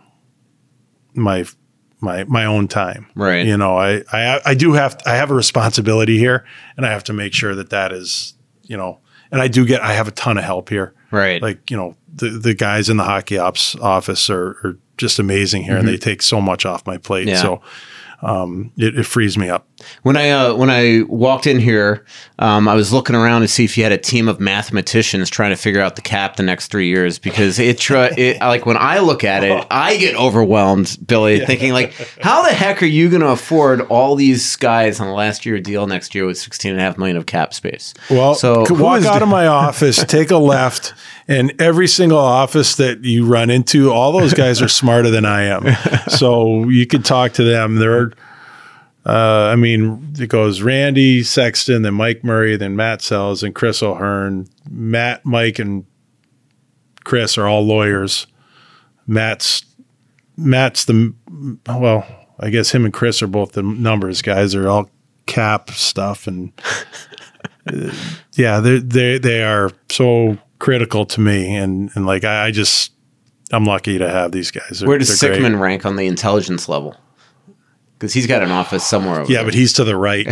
my my my own time. Right. You know, I, I I do have I have a responsibility here, and I have to make sure that that is, you know, and I do get I have a ton of help here. Right. Like, you know, the the guys in the hockey ops office are, are just amazing here, mm-hmm. and they take so much off my plate. Yeah. So Um, it, it frees me up. When I uh, when I walked in here, um, I was looking around to see if you had a team of mathematicians trying to figure out the cap the next three years because it, tr- it like when I look at it, I get overwhelmed, Billy, yeah. thinking like, how the heck are you going to afford all these guys on the last year deal next year with sixteen and a half million of cap space? Well, so walk out the- of my office, take a left, and every single office that you run into, all those guys are smarter than I am. So you could talk to them. They're Uh, I mean, it goes Randy Sexton, then Mike Murray, then Matt Sells, and Chris O'Hearn. Matt, Mike, and Chris are all lawyers. Matt's Matt's the well, I guess him and Chris are both the numbers guys. They're all cap stuff, and uh, yeah, they they they are so critical to me, and and like I, I just I'm lucky to have these guys. They're, Where does Sickman great. rank on the intelligence level? Because he's got an office somewhere over yeah, there. but he's to the right.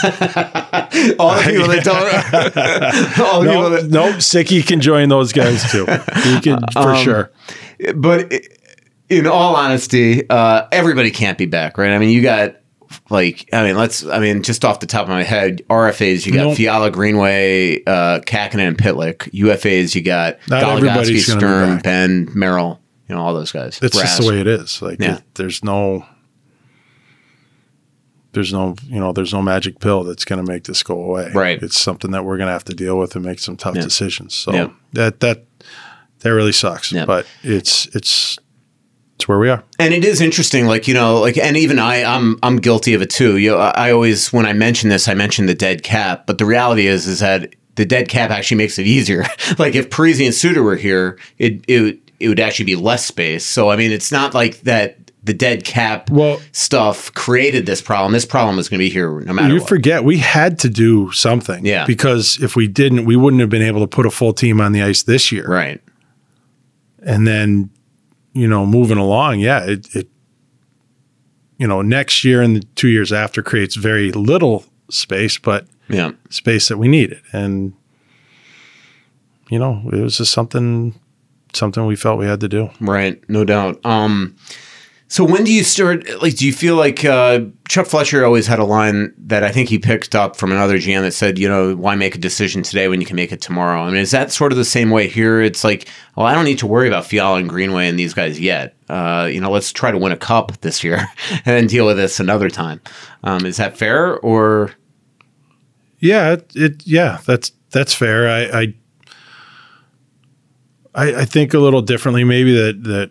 all the people that don't. all the no, people that, no, Sicky can join those guys too. He can for um, sure. But in all honesty, uh, everybody can't be back, right? I mean, you got like, I mean, let's, I mean, just off the top of my head, R F As, you got nope. Fiala, Greenway, uh, Kakinen, and Pitlick. U F As, you got Goligoski, Stern, Ben, Merrill, you know, all those guys. It's Brass. just the way it is. Like, yeah. it, there's no. There's no, you know, there's no magic pill that's going to make this go away. Right. It's something that we're going to have to deal with and make some tough yeah. decisions. So yeah. that that that really sucks. Yeah. But it's it's it's where we are. And it is interesting, like, you know, like, and even I, I'm I'm guilty of it too. You know, I always, when I mention this, I mention the dead cap. But the reality is, is that the dead cap actually makes it easier. Like if Parise and Suter were here, it it it would actually be less space. So I mean, it's not like that. The dead cap well, stuff created this problem. This problem is going to be here no matter you what. You forget we had to do something. Yeah. Because if we didn't, we wouldn't have been able to put a full team on the ice this year. Right. And then, you know, moving along, yeah, it, it you know, next year and the two years after creates very little space, but yeah, space that we needed. And, you know, it was just something something we felt we had to do. Right. No doubt. Um So when do you start, like, do you feel like uh, Chuck Fletcher always had a line that I think he picked up from another G M that said, you know, why make a decision today when you can make it tomorrow? I mean, is that sort of the same way here? It's like, well, I don't need to worry about Fiala and Greenway and these guys yet. Uh, you know, let's try to win a cup this year and then deal with this another time. Um, is that fair or? Yeah, it, it yeah, that's that's fair. I, I I I think a little differently maybe that that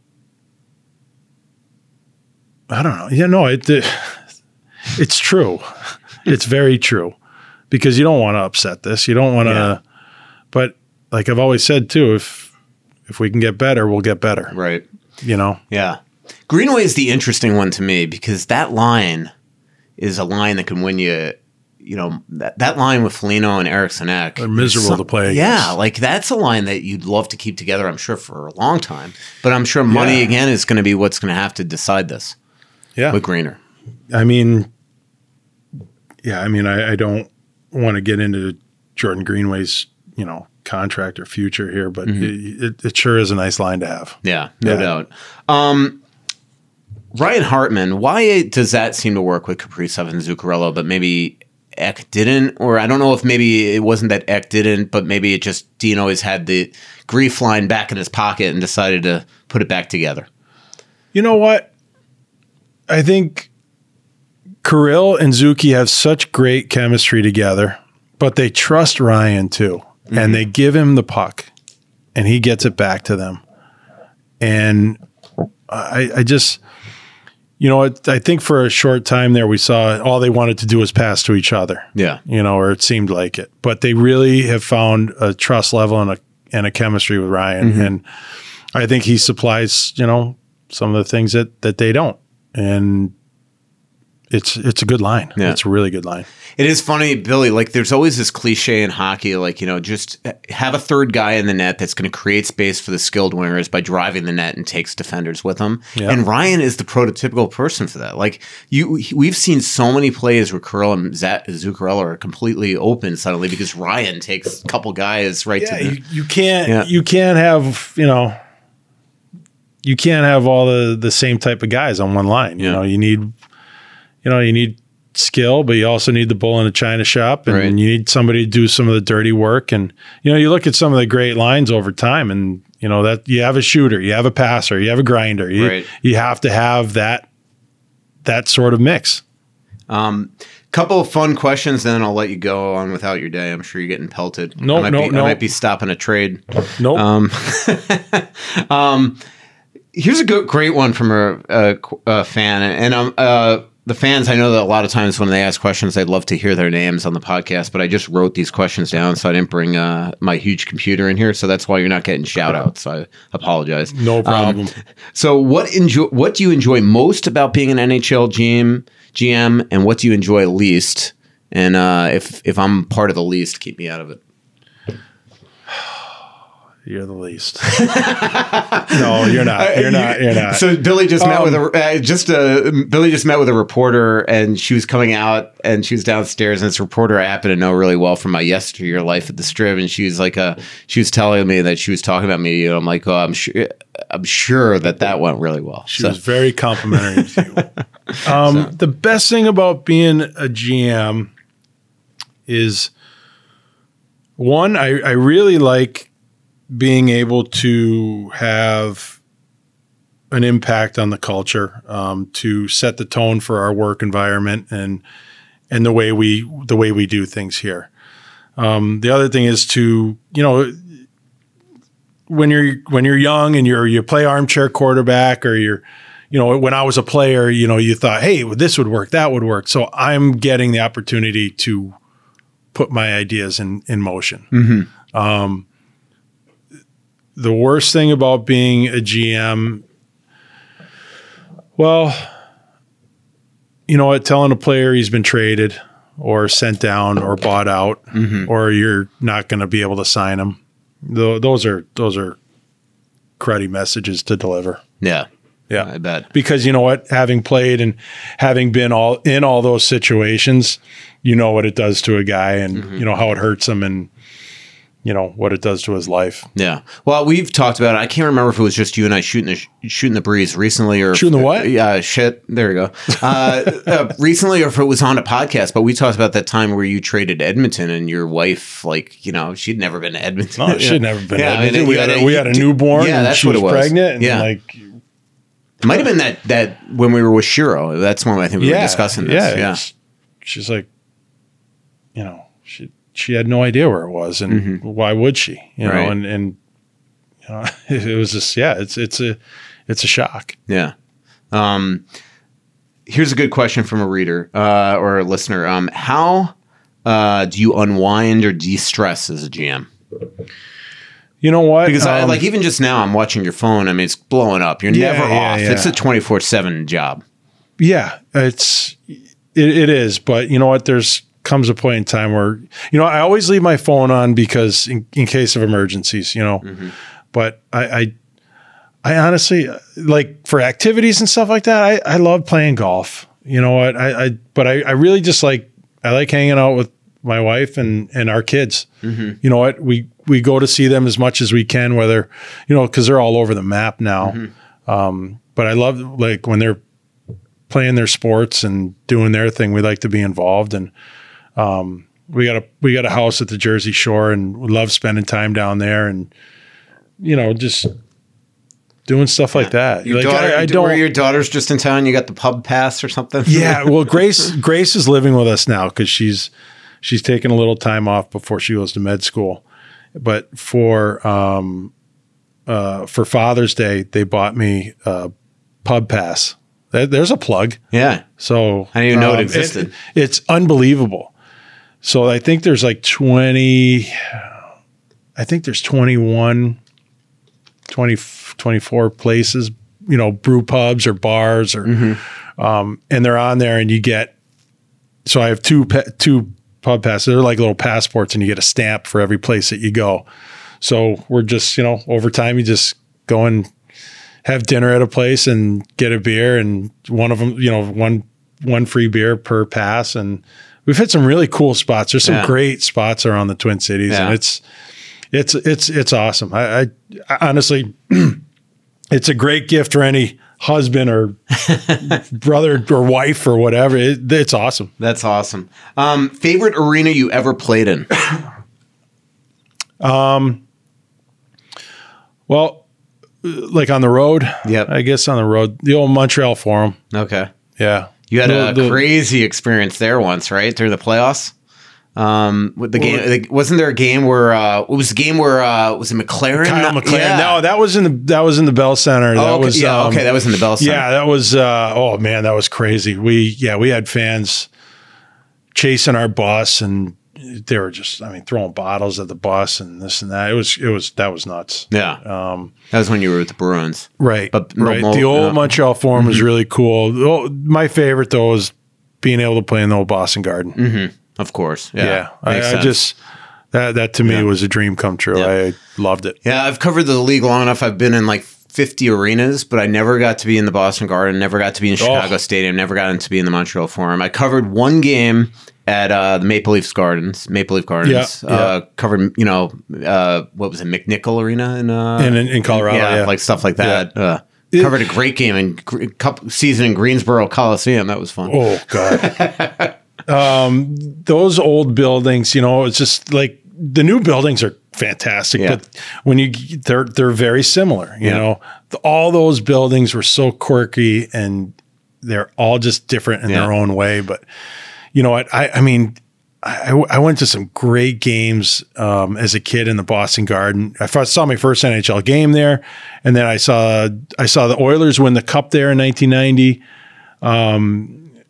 I don't know. Yeah, no, it, it it's true. It's very true because you don't want to upset this. You don't want to. Yeah. But like I've always said too, if if we can get better, we'll get better. Right. You know. Yeah. Greenway is the interesting one to me because that line is a line that can win you. You know, that, that line with Foligno and Eriksson Ek. They're miserable some, to play against. Yeah, like that's a line that you'd love to keep together, I'm sure, for a long time. But I'm sure money, yeah. again, is going to be what's going to have to decide this. Yeah. With Greener. I mean, yeah, I mean, I, I don't want to get into Jordan Greenway's, you know, contract or future here, but mm-hmm. it, it, it sure is a nice line to have. Yeah, no yeah. doubt. Um, Ryan Hartman, why does that seem to work with Kaprizov and Zuccarello, but maybe Ek didn't? Or I don't know if maybe it wasn't that Ek didn't, but maybe it just Dean always had the grief line back in his pocket and decided to put it back together. You know what? I think Kirill and Zuki have such great chemistry together, but they trust Ryan too. Mm-hmm. And they give him the puck and he gets it back to them. And I, I just, you know, I think for a short time there, we saw all they wanted to do was pass to each other. Yeah. You know, or it seemed like it. But they really have found a trust level and a, and a chemistry with Ryan. Mm-hmm. And I think he supplies, you know, some of the things that, that they don't. And it's it's a good line. Yeah. It's a really good line. It is funny, Billy, like there's always this cliche in hockey, like, you know, just have a third guy in the net that's going to create space for the skilled wingers by driving the net and takes defenders with them. Yeah. And Ryan is the prototypical person for that. Like you, we've seen so many plays where Kirill and Zuccarello are completely open suddenly because Ryan takes a couple guys right yeah, to the. You, you can't. Yeah. You can't have you know. You can't have all the, the same type of guys on one line. You yeah. know, you need, you know, you need skill, but you also need the bull in a china shop, and right. you need somebody to do some of the dirty work. And you know, you look at some of the great lines over time, and you know that you have a shooter, you have a passer, you have a grinder. You right. you have to have that that sort of mix. Um, couple of fun questions, then I'll let you go on without your day. I'm sure you're getting pelted. No, nope, no, be, no. I might be stopping a trade. Nope. Um, um, here's a good, great one from a, a, a fan, and um, uh, the fans. I know that a lot of times when they ask questions, they'd love to hear their names on the podcast, but I just wrote these questions down, so I didn't bring uh, my huge computer in here, so that's why you're not getting shout outs. So I apologize. No problem. Um, so what enjoy? What do you enjoy most about being an N H L G M? G M, and what do you enjoy least? And uh, if if I'm part of the least, keep me out of it. You're the least. No, you're not. You're not. You're not. So Billy just um, met with a uh, just a Billy just met with a reporter, and she was coming out, and she was downstairs, and this reporter I happen to know really well from my yesteryear life at the Strip, and she was like, uh, she was telling me that she was talking about me, and I'm like, oh, I'm sure, I'm sure that that went really well. She so. was very complimentary to you. Um, so. The best thing about being a G M is one, I, I really like being able to have an impact on the culture, um, to set the tone for our work environment and and the way we the way we do things here. Um, the other thing is to, you know, when you're when you're young and you're you play armchair quarterback, or you're, you know, when I was a player, you know, you thought, hey, this would work, that would work. So I'm getting the opportunity to put my ideas in in motion. Mm-hmm. Um, the worst thing about being a G M, well, you know what? Telling a player he's been traded or sent down or bought out, mm-hmm. or you're not going to be able to sign him. Th- those are those are cruddy messages to deliver. Yeah, yeah, I bet. Because you know what? Having played and having been all in all those situations, you know what it does to a guy, and mm-hmm. you know how it hurts him, and you know what it does to his life. Yeah. Well, we've talked about it. I can't remember if it was just you and I shooting the shooting the breeze recently, or shooting the what? Yeah, shit. There you go. Uh, uh, recently, or if it was on a podcast. But we talked about that time where you traded Edmonton, and your wife, like, you know, she'd never been to Edmonton. No, she'd never been. Yeah, to Edmonton. I mean, we you had had a, a- we had a you- newborn. yeah, and that's she what was it was. pregnant. And Yeah. like, It might have been that that when we were with Shiro. That's when I think we yeah, were discussing this. yeah, Yeah. it's- She's like, you know, she she had no idea where it was, and Mm-hmm. why would she? You know, Right. and and you know, it was just yeah, it's it's a it's a shock. Yeah. Um, here's a good question from a reader uh, or a listener. Um, how uh, do you unwind or de-stress as a G M? You know what? Because I, Um, like even just now, I'm watching your phone. I mean, it's blowing up. You're Yeah, never yeah, off. yeah. It's a twenty-four seven job. yeah, it's it, it is, but you know what? There's comes a point in time where you know I always leave my phone on because in, in case of emergencies, you know. Mm-hmm. But I, I, I honestly like for activities and stuff like that. I, I love playing golf. You know what? I, I but I, I really just like I like hanging out with my wife and and our kids. Mm-hmm. You know what? We we go to see them as much as we can, whether you know because they're all over the map now. Mm-hmm. Um, but I love like when they're playing their sports and doing their thing. We like to be involved, and um, we got a we got a house at the Jersey Shore, and we love spending time down there, and you know just doing stuff like that. Your Like daughter, I, I were don't. your daughter's just in town. You got the pub pass or something? Yeah, well, Grace Grace is living with us now because she's she's taking a little time off before she goes to med school. But for um, uh, for Father's Day, they bought me a pub pass. There- There's a plug. Yeah. So I didn't even know it um, existed. it's unbelievable. So I think there's like twenty. I think there's twenty-one, twenty, twenty-four places, you know, brew pubs or bars, or Mm-hmm. um, and they're on there, and you get. So I have two pe- two pub passes. They're like little passports, and you get a stamp for every place that you go. So we're just, you know, over time, you just go and have dinner at a place and get a beer, and one of them, you know, one one free beer per pass, and we've hit some really cool spots. There's some Yeah. great spots around the Twin Cities, Yeah. and it's it's it's it's awesome. I, I, I honestly, it's a great gift for any husband or brother or wife or whatever. It, it's awesome. That's awesome. Um, favorite arena you ever played in? Well, like on the road, Yep. I guess on the road, the old Montreal Forum. Okay. Yeah, You had The- a the- crazy experience there once, right? During the playoffs. Um, with the game, like, wasn't there a game where uh, it was a game where uh, was it McLaren? Kyle McLaren. Yeah. No, that was in the that was in the Bell Center. Oh, that okay. was yeah, um, okay. That was in the Bell Center. Yeah, that was. Uh, oh man, that was crazy. We yeah, we had fans chasing our bus, and they were just, I mean, throwing bottles at the bus and this and that. It was it was that was nuts. Yeah. Um, That was when you were with the Bruins. right, But right. mo- the old uh, Montreal Forum was Mm-hmm. really cool. The old- my favorite though was being able to play in the old Boston Garden. Mm-hmm. Of course. Yeah. Yeah, I, Makes I sense. just that that to me Yeah. was a dream come true. Yeah. I loved it. Yeah, I've covered the league long enough. I've been in like fifty arenas, but I never got to be in the Boston Garden, never got to be in Chicago Oh. Stadium, never got to be in the Montreal Forum. I covered one game at uh, the Maple Leafs Gardens, Maple Leaf Gardens. Yeah, uh, Covered, you know, uh, what was it, McNichol Arena in uh, In in, in Colorado, yeah, yeah, like stuff like that. Uh, It- covered a great game in gr- cup season in Greensboro Coliseum. That was fun. Oh God. um, those old buildings, you know, it's just like the new buildings are fantastic, Yeah. but when you they're they're very similar. You Yeah. know, the, all those buildings were so quirky, and they're all just different in Yeah. their own way. But you know what? I I mean. I, I went to some great games um, as a kid in the Boston Garden. I first saw my first N H L game there, and then I saw I saw the Oilers win the Cup there in nineteen ninety. Um,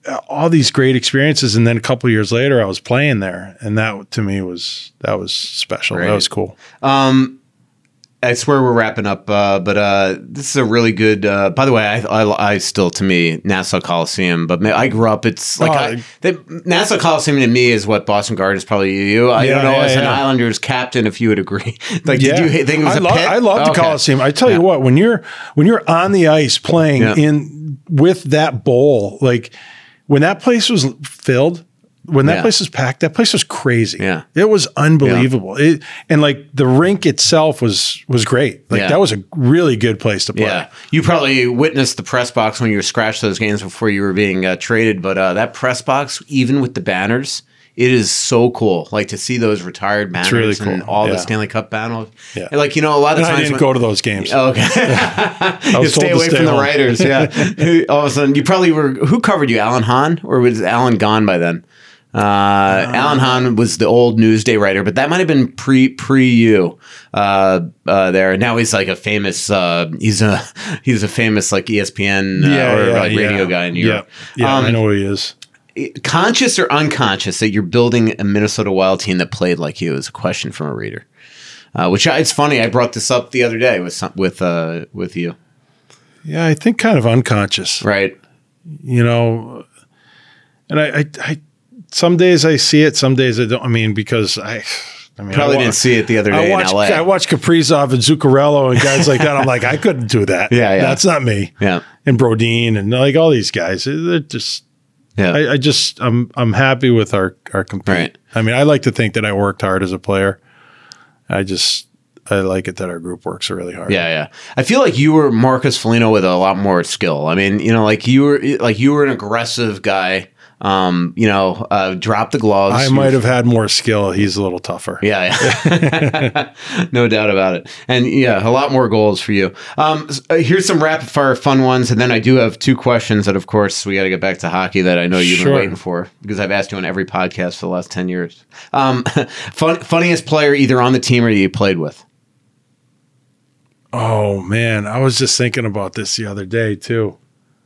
all these great experiences. And then a couple of years later, I was playing there, and that to me was that was special. Right. That was cool. Um, I swear we're wrapping up, uh, but uh, this is a really good. Uh, by the way, I, I, I still, to me, Nassau Coliseum. But I grew up. It's like Oh, I, the, Nassau Coliseum to me is what Boston Garden is probably to you. I Yeah, don't know yeah, as an yeah. Islanders captain if you would agree. Like, Yeah. did you think it was I a love, pit? I love the Okay. Coliseum. I tell you Yeah. what, when you're when you're on the ice playing Yeah. in with that bowl, like when that place was filled, when that Yeah. place was packed, that place was crazy. Yeah. It was unbelievable. It, and like the rink itself was was great. Like Yeah. that was a really good place to play. Yeah, you probably witnessed the press box when you were scratched those games before you were being uh, traded. But uh, that press box, even with the banners, it is so cool. Like to see those retired banners really cool. and all the Yeah. Stanley Cup banners. Yeah. And like you know, a lot of And times I didn't when- go to those games. Okay, you was stay told to away stay from the home. writers. Yeah, Who- all of a sudden you probably were. Who covered you? Alan Hahn, or was Alan gone by then? Uh, Alan Hahn was the old Newsday writer, but that might have been pre pre you uh, uh, there. Now he's like a famous. Uh, he's a he's a famous like E S P N uh, Yeah, or yeah, like radio yeah. guy in Yeah, Europe. yeah, Um, I know who he is. Conscious or unconscious that you're building a Minnesota Wild team that played like you is a question from a reader. Uh, which I, it's funny. I brought this up the other day with some, with uh, with you. Yeah, I think kind of unconscious. Right. You know, and I, I, I some days I see it, some days I don't. I mean, because I, I mean, Probably I wa- didn't see it the other day I watch, in L A. I watch Kaprizov and Zuccarello and guys like that. I'm like, I couldn't do that. Yeah, yeah. That's not me. Yeah. And Brodin and like all these guys, they're just. Yeah. I, I just I'm I'm happy with our our compete. Right. I mean, I like to think that I worked hard as a player. I just I like it that our group works really hard. Yeah, yeah. I feel like you were Marcus Foligno with a lot more skill. I mean, you know, like you were like you were an aggressive guy. Um, you know, uh, drop the gloves. I might have had more skill. He's a little tougher. Yeah, yeah. No doubt about it. And yeah, a lot more goals for you. Um, s- uh, here's some rapid fire fun ones, and then I do have two questions that, of course, we got to get back to hockey that I know you've been Sure. waiting for because I've asked you on every podcast for the last ten years. Um, fun, funniest player either on the team or you played with. Oh man, I was just thinking about this the other day too.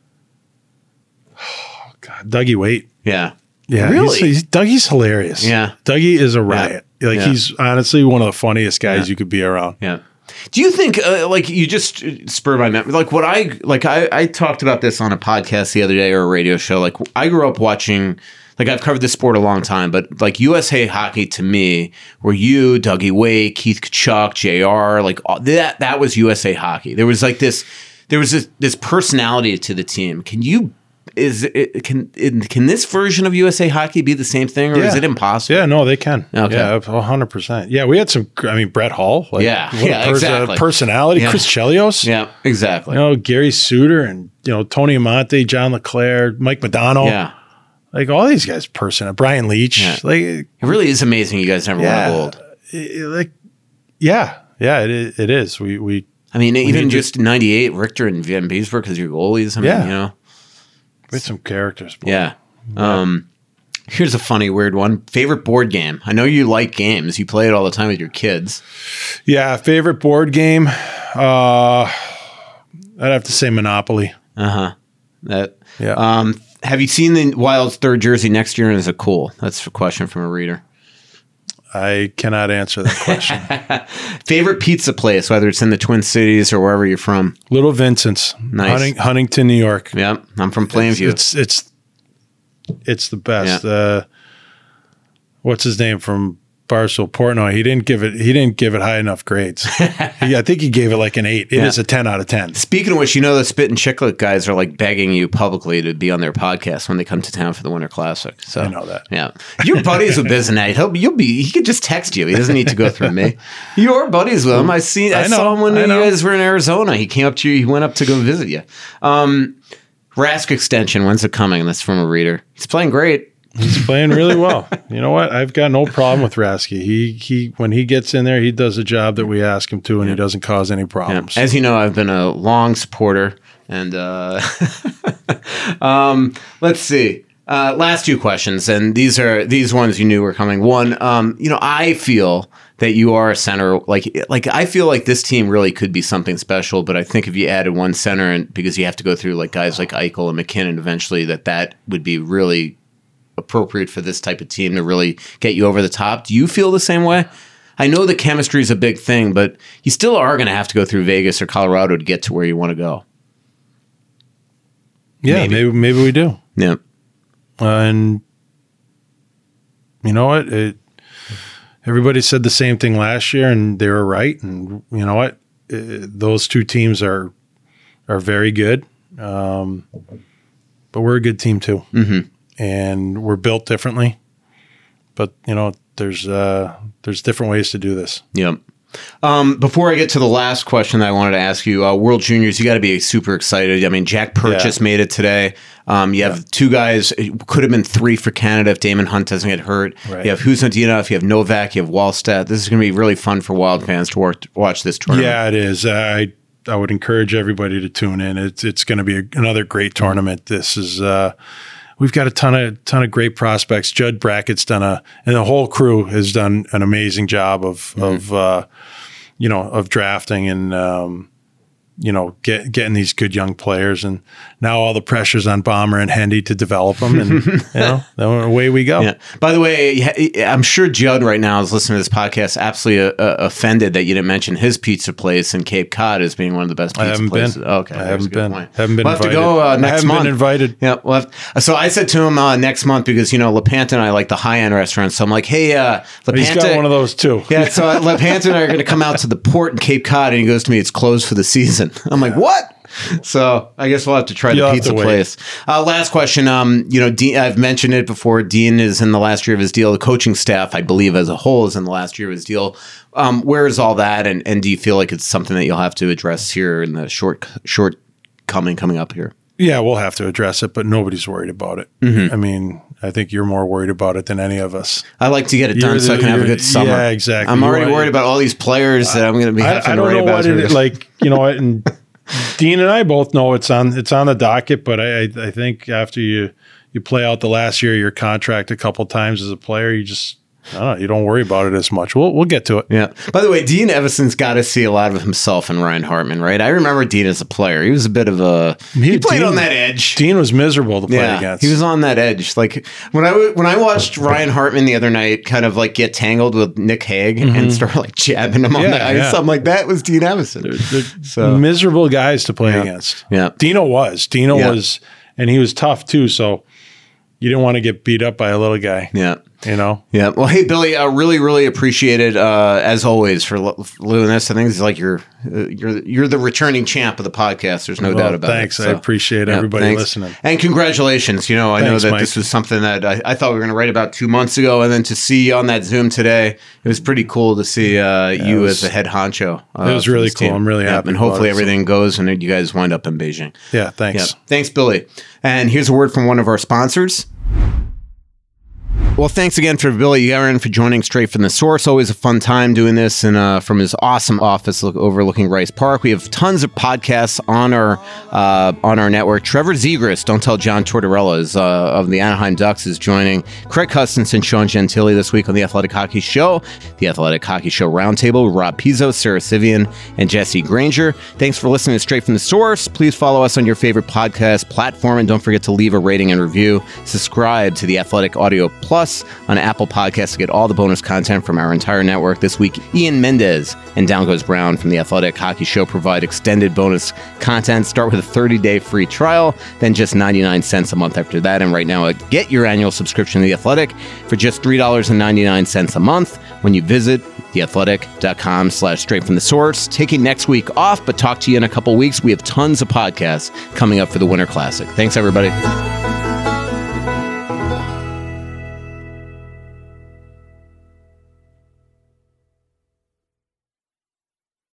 Oh God, Dougie Waite. Yeah. Yeah, Really? He's, he's, Dougie's hilarious. Yeah. Dougie is a riot. Like Yeah. he's honestly one of the funniest guys Yeah. you could be around. Yeah. Do you think, uh, like, you just spurred my memory? Like, what I like, I, I talked about this on a podcast the other day or a radio show. Like, I grew up watching, like, I've covered this sport a long time, but like U S A Hockey to me, were you, Dougie Waite, Keith Kachuk, J R, like all, that. That was U S A Hockey. There was like this, there was this, this personality to the team. Can you? Is it can can this version of U S A Hockey be the same thing, or is Yeah. it impossible? Yeah, no, they can. Okay. Yeah, one hundred percent. Yeah, we had some, I mean, Brett Hall. Like, Yeah. what a Yeah, pers- exactly. uh, personality. Yeah. Chris Chelios. Yeah, exactly. You know, Gary Suter and, you know, Tony Amante, John LeClaire, Mike Madonna. Yeah, Like all these guys, person. Brian Leach. Yeah. Like, it really is amazing. You guys never yeah. won gold. it- like, yeah. Yeah, it, i- it is. We, we, I mean, even need to- just ninety-eight, Richter and Van Beesbrook because you're goalies. I mean, Yeah. you know, we had some characters. boy. yeah. Um, here's a funny, weird one. Favorite board game? I know you like games. You play it all the time with your kids. Yeah. Favorite board game? Uh, I'd have to say Monopoly. Uh huh. That. Yeah. Um, have you seen the Wild's third jersey next year? And is it cool? That's a question from a reader. I cannot answer that question. Favorite pizza place, whether it's in the Twin Cities or wherever you're from. Little Vincent's. Nice. Hunting, Huntington, New York. Yeah, I'm from Plainview. It's it's it's the best. Yeah. Uh, what's his name from Barstool Portnoy? He didn't give it. He didn't give it high enough grades. he, I think he gave it like an eight. It Yeah. is a ten out of ten. Speaking of which, you know the Spit and Chiclet guys are like begging you publicly to be on their podcast when they come to town for the Winter Classic. So I know that. Yeah, you're buddies with Biznite. He'll you'll be. He could just text you. He doesn't need to go through me. You're buddies with him. I seen. I, I know, saw him when I you know. guys were in Arizona. He came up to you. He went up to go visit you. Um, Rask extension. When's it coming? That's from a reader. He's playing great. He's playing really well. You know what? I've got no problem with Rasky. He he when he gets in there, he does a job that we ask him to, and he doesn't cause any Yeah. problems. As you know, I've been a long supporter, and uh, um, let's see. Uh, last two questions, and these are these ones you knew were coming. One, um, you know, I feel that you are a center. Like, like I feel like this team really could be something special, but I think if you added one center, and because you have to go through like guys like Eichel and McKinnon eventually, that that would be really appropriate for this type of team to really get you over the top. Do you feel the same way? I know the chemistry is a big thing, but you still are going to have to go through Vegas or Colorado to get to where you want to go. Yeah, maybe maybe, maybe we do. Yeah. Uh, and you know what? It, everybody said the same thing last year, and they were right. And you know what? It, those two teams are are very good, um, but we're a good team too, Mm-hmm. and we're built differently. But you know, there's uh, there's different ways to do this. Yep. Um, before I get to the last question that I wanted to ask you, uh, World Juniors, you got to be super excited. I mean, Jack Purchase Yeah. made it today. Um, you have Yeah. two guys. It could have been three for Canada if Damon Hunt doesn't get hurt. Right. You have Husnudinov, you have Novak, you have Wallstedt. This is going to be really fun for Wild fans to watch, watch this tournament. Yeah, it is. I I would encourage everybody to tune in. It's it's going to be a, another great tournament. This is uh, we've got a ton of ton of great prospects. Judd Brackett's done a, and the whole crew has done an amazing job of Mm-hmm. of uh, you know of drafting and um, you know get, getting these good young players. And now all the pressure's on Bomber and Hendy to develop them, and you know then away we go. Yeah. By the way, I'm sure Judd right now is listening to this podcast, absolutely uh, offended that you didn't mention his pizza place in Cape Cod as being one of the best pizza I haven't places. been. Okay, I there's a haven't good been. point. Haven't been We'll have invited. to go uh, I next haven't month. been invited. Yeah. We'll have, so I said to him uh, next month because you know LaPanta and I like the high end restaurants. So I'm like, hey, uh, LaPanta. He's got one of those too. Yeah. So uh, LaPanta and I are going to come out to the port in Cape Cod, and he goes to me, "It's closed for the season." I'm like, what? So I guess we'll have to try You'll the have pizza to wait. place. Uh, last question. Um, you know, Dean, I've mentioned it before. Dean is in the last year of his deal. The coaching staff, I believe, as a whole, is in the last year of his deal. Um, where is all that? And, and do you feel like it's something that you'll have to address here in the short short coming coming up here? Yeah, we'll have to address it, but nobody's worried about it. Mm-hmm. I mean, I think you're more worried about it than any of us. I like to get it You're done so I the- can have a you're- good summer. yeah, exactly. I'm You already want- worried about all these players that I'm going to be having I, I to don't write know about. what it like. You know, and Dean and I both know it's on it's on the docket. But I, I I think after you you play out the last year of your contract a couple times as a player, you just I don't know, you don't worry about it as much. We'll we'll get to it. Yeah. By the way, Dean Evason's got to see a lot of himself in Ryan Hartman, right? I remember Dean as a player. He was a bit of a he, He- played Dean- on that edge. Dean was miserable to play yeah, against. he was on that edge. Like when I w- when I watched Ryan Hartman the other night, kind of like get tangled with Nick Hague and start like jabbing him on Yeah, the ice. yeah. I'm like, that was Dean Evason. So miserable guys to play Yeah. against. Yeah. Dino was. Dino Yeah. was, and he was tough too. So you didn't want to get beat up by a little guy. yeah. You know. Yeah. Well, hey, Billy, I really, really appreciate it uh, as always for, lo- for doing this. I think it's like you're uh, you're you're the returning champ of the podcast. There's no Well, doubt about thanks. it. I appreciate everybody thanks. listening. And congratulations. You know, I know Thanks, that Mike. this was something that I, I thought we were going to write about two months ago, and then to see you on that Zoom today, it was pretty cool to see uh, you was- as the head honcho. Uh, It was for really this cool. team. I'm really Yeah, happy and about hopefully it, so- everything goes, and you guys wind up in Beijing. Yeah. Thanks. Yeah. Thanks, Billy. And here's a word from one of our sponsors. Well, thanks again for Billy Guerin for joining straight from the source. Always a fun time doing this, and uh, from his awesome office look, overlooking Rice Park. We have tons of podcasts on our uh, on our network. Trevor Zegras, Don't Tell John Tortorella, is, uh, of the Anaheim Ducks, is joining Craig Custance and Sean Gentili this week on the Athletic Hockey Show, the Athletic Hockey Show Roundtable with Rob Pizzo, Sarah Sivian, and Jesse Granger. Thanks for listening to Straight from the Source. Please follow us on your favorite podcast platform, and don't forget to leave a rating and review. Subscribe to the Athletic Audio Plus on Apple Podcasts to get all the bonus content from our entire network. This week, Ian Mendez and Down Goes Brown from the Athletic Hockey Show provide extended bonus content. Start with a thirty-day free trial, then just ninety-nine cents a month after that. And right now, get your annual subscription to The Athletic for just three dollars and ninety-nine cents a month when you visit theathletic.com slash straight from the source. Taking next week off, but talk to you in a couple weeks. We have tons of podcasts coming up for the Winter Classic. Thanks, everybody.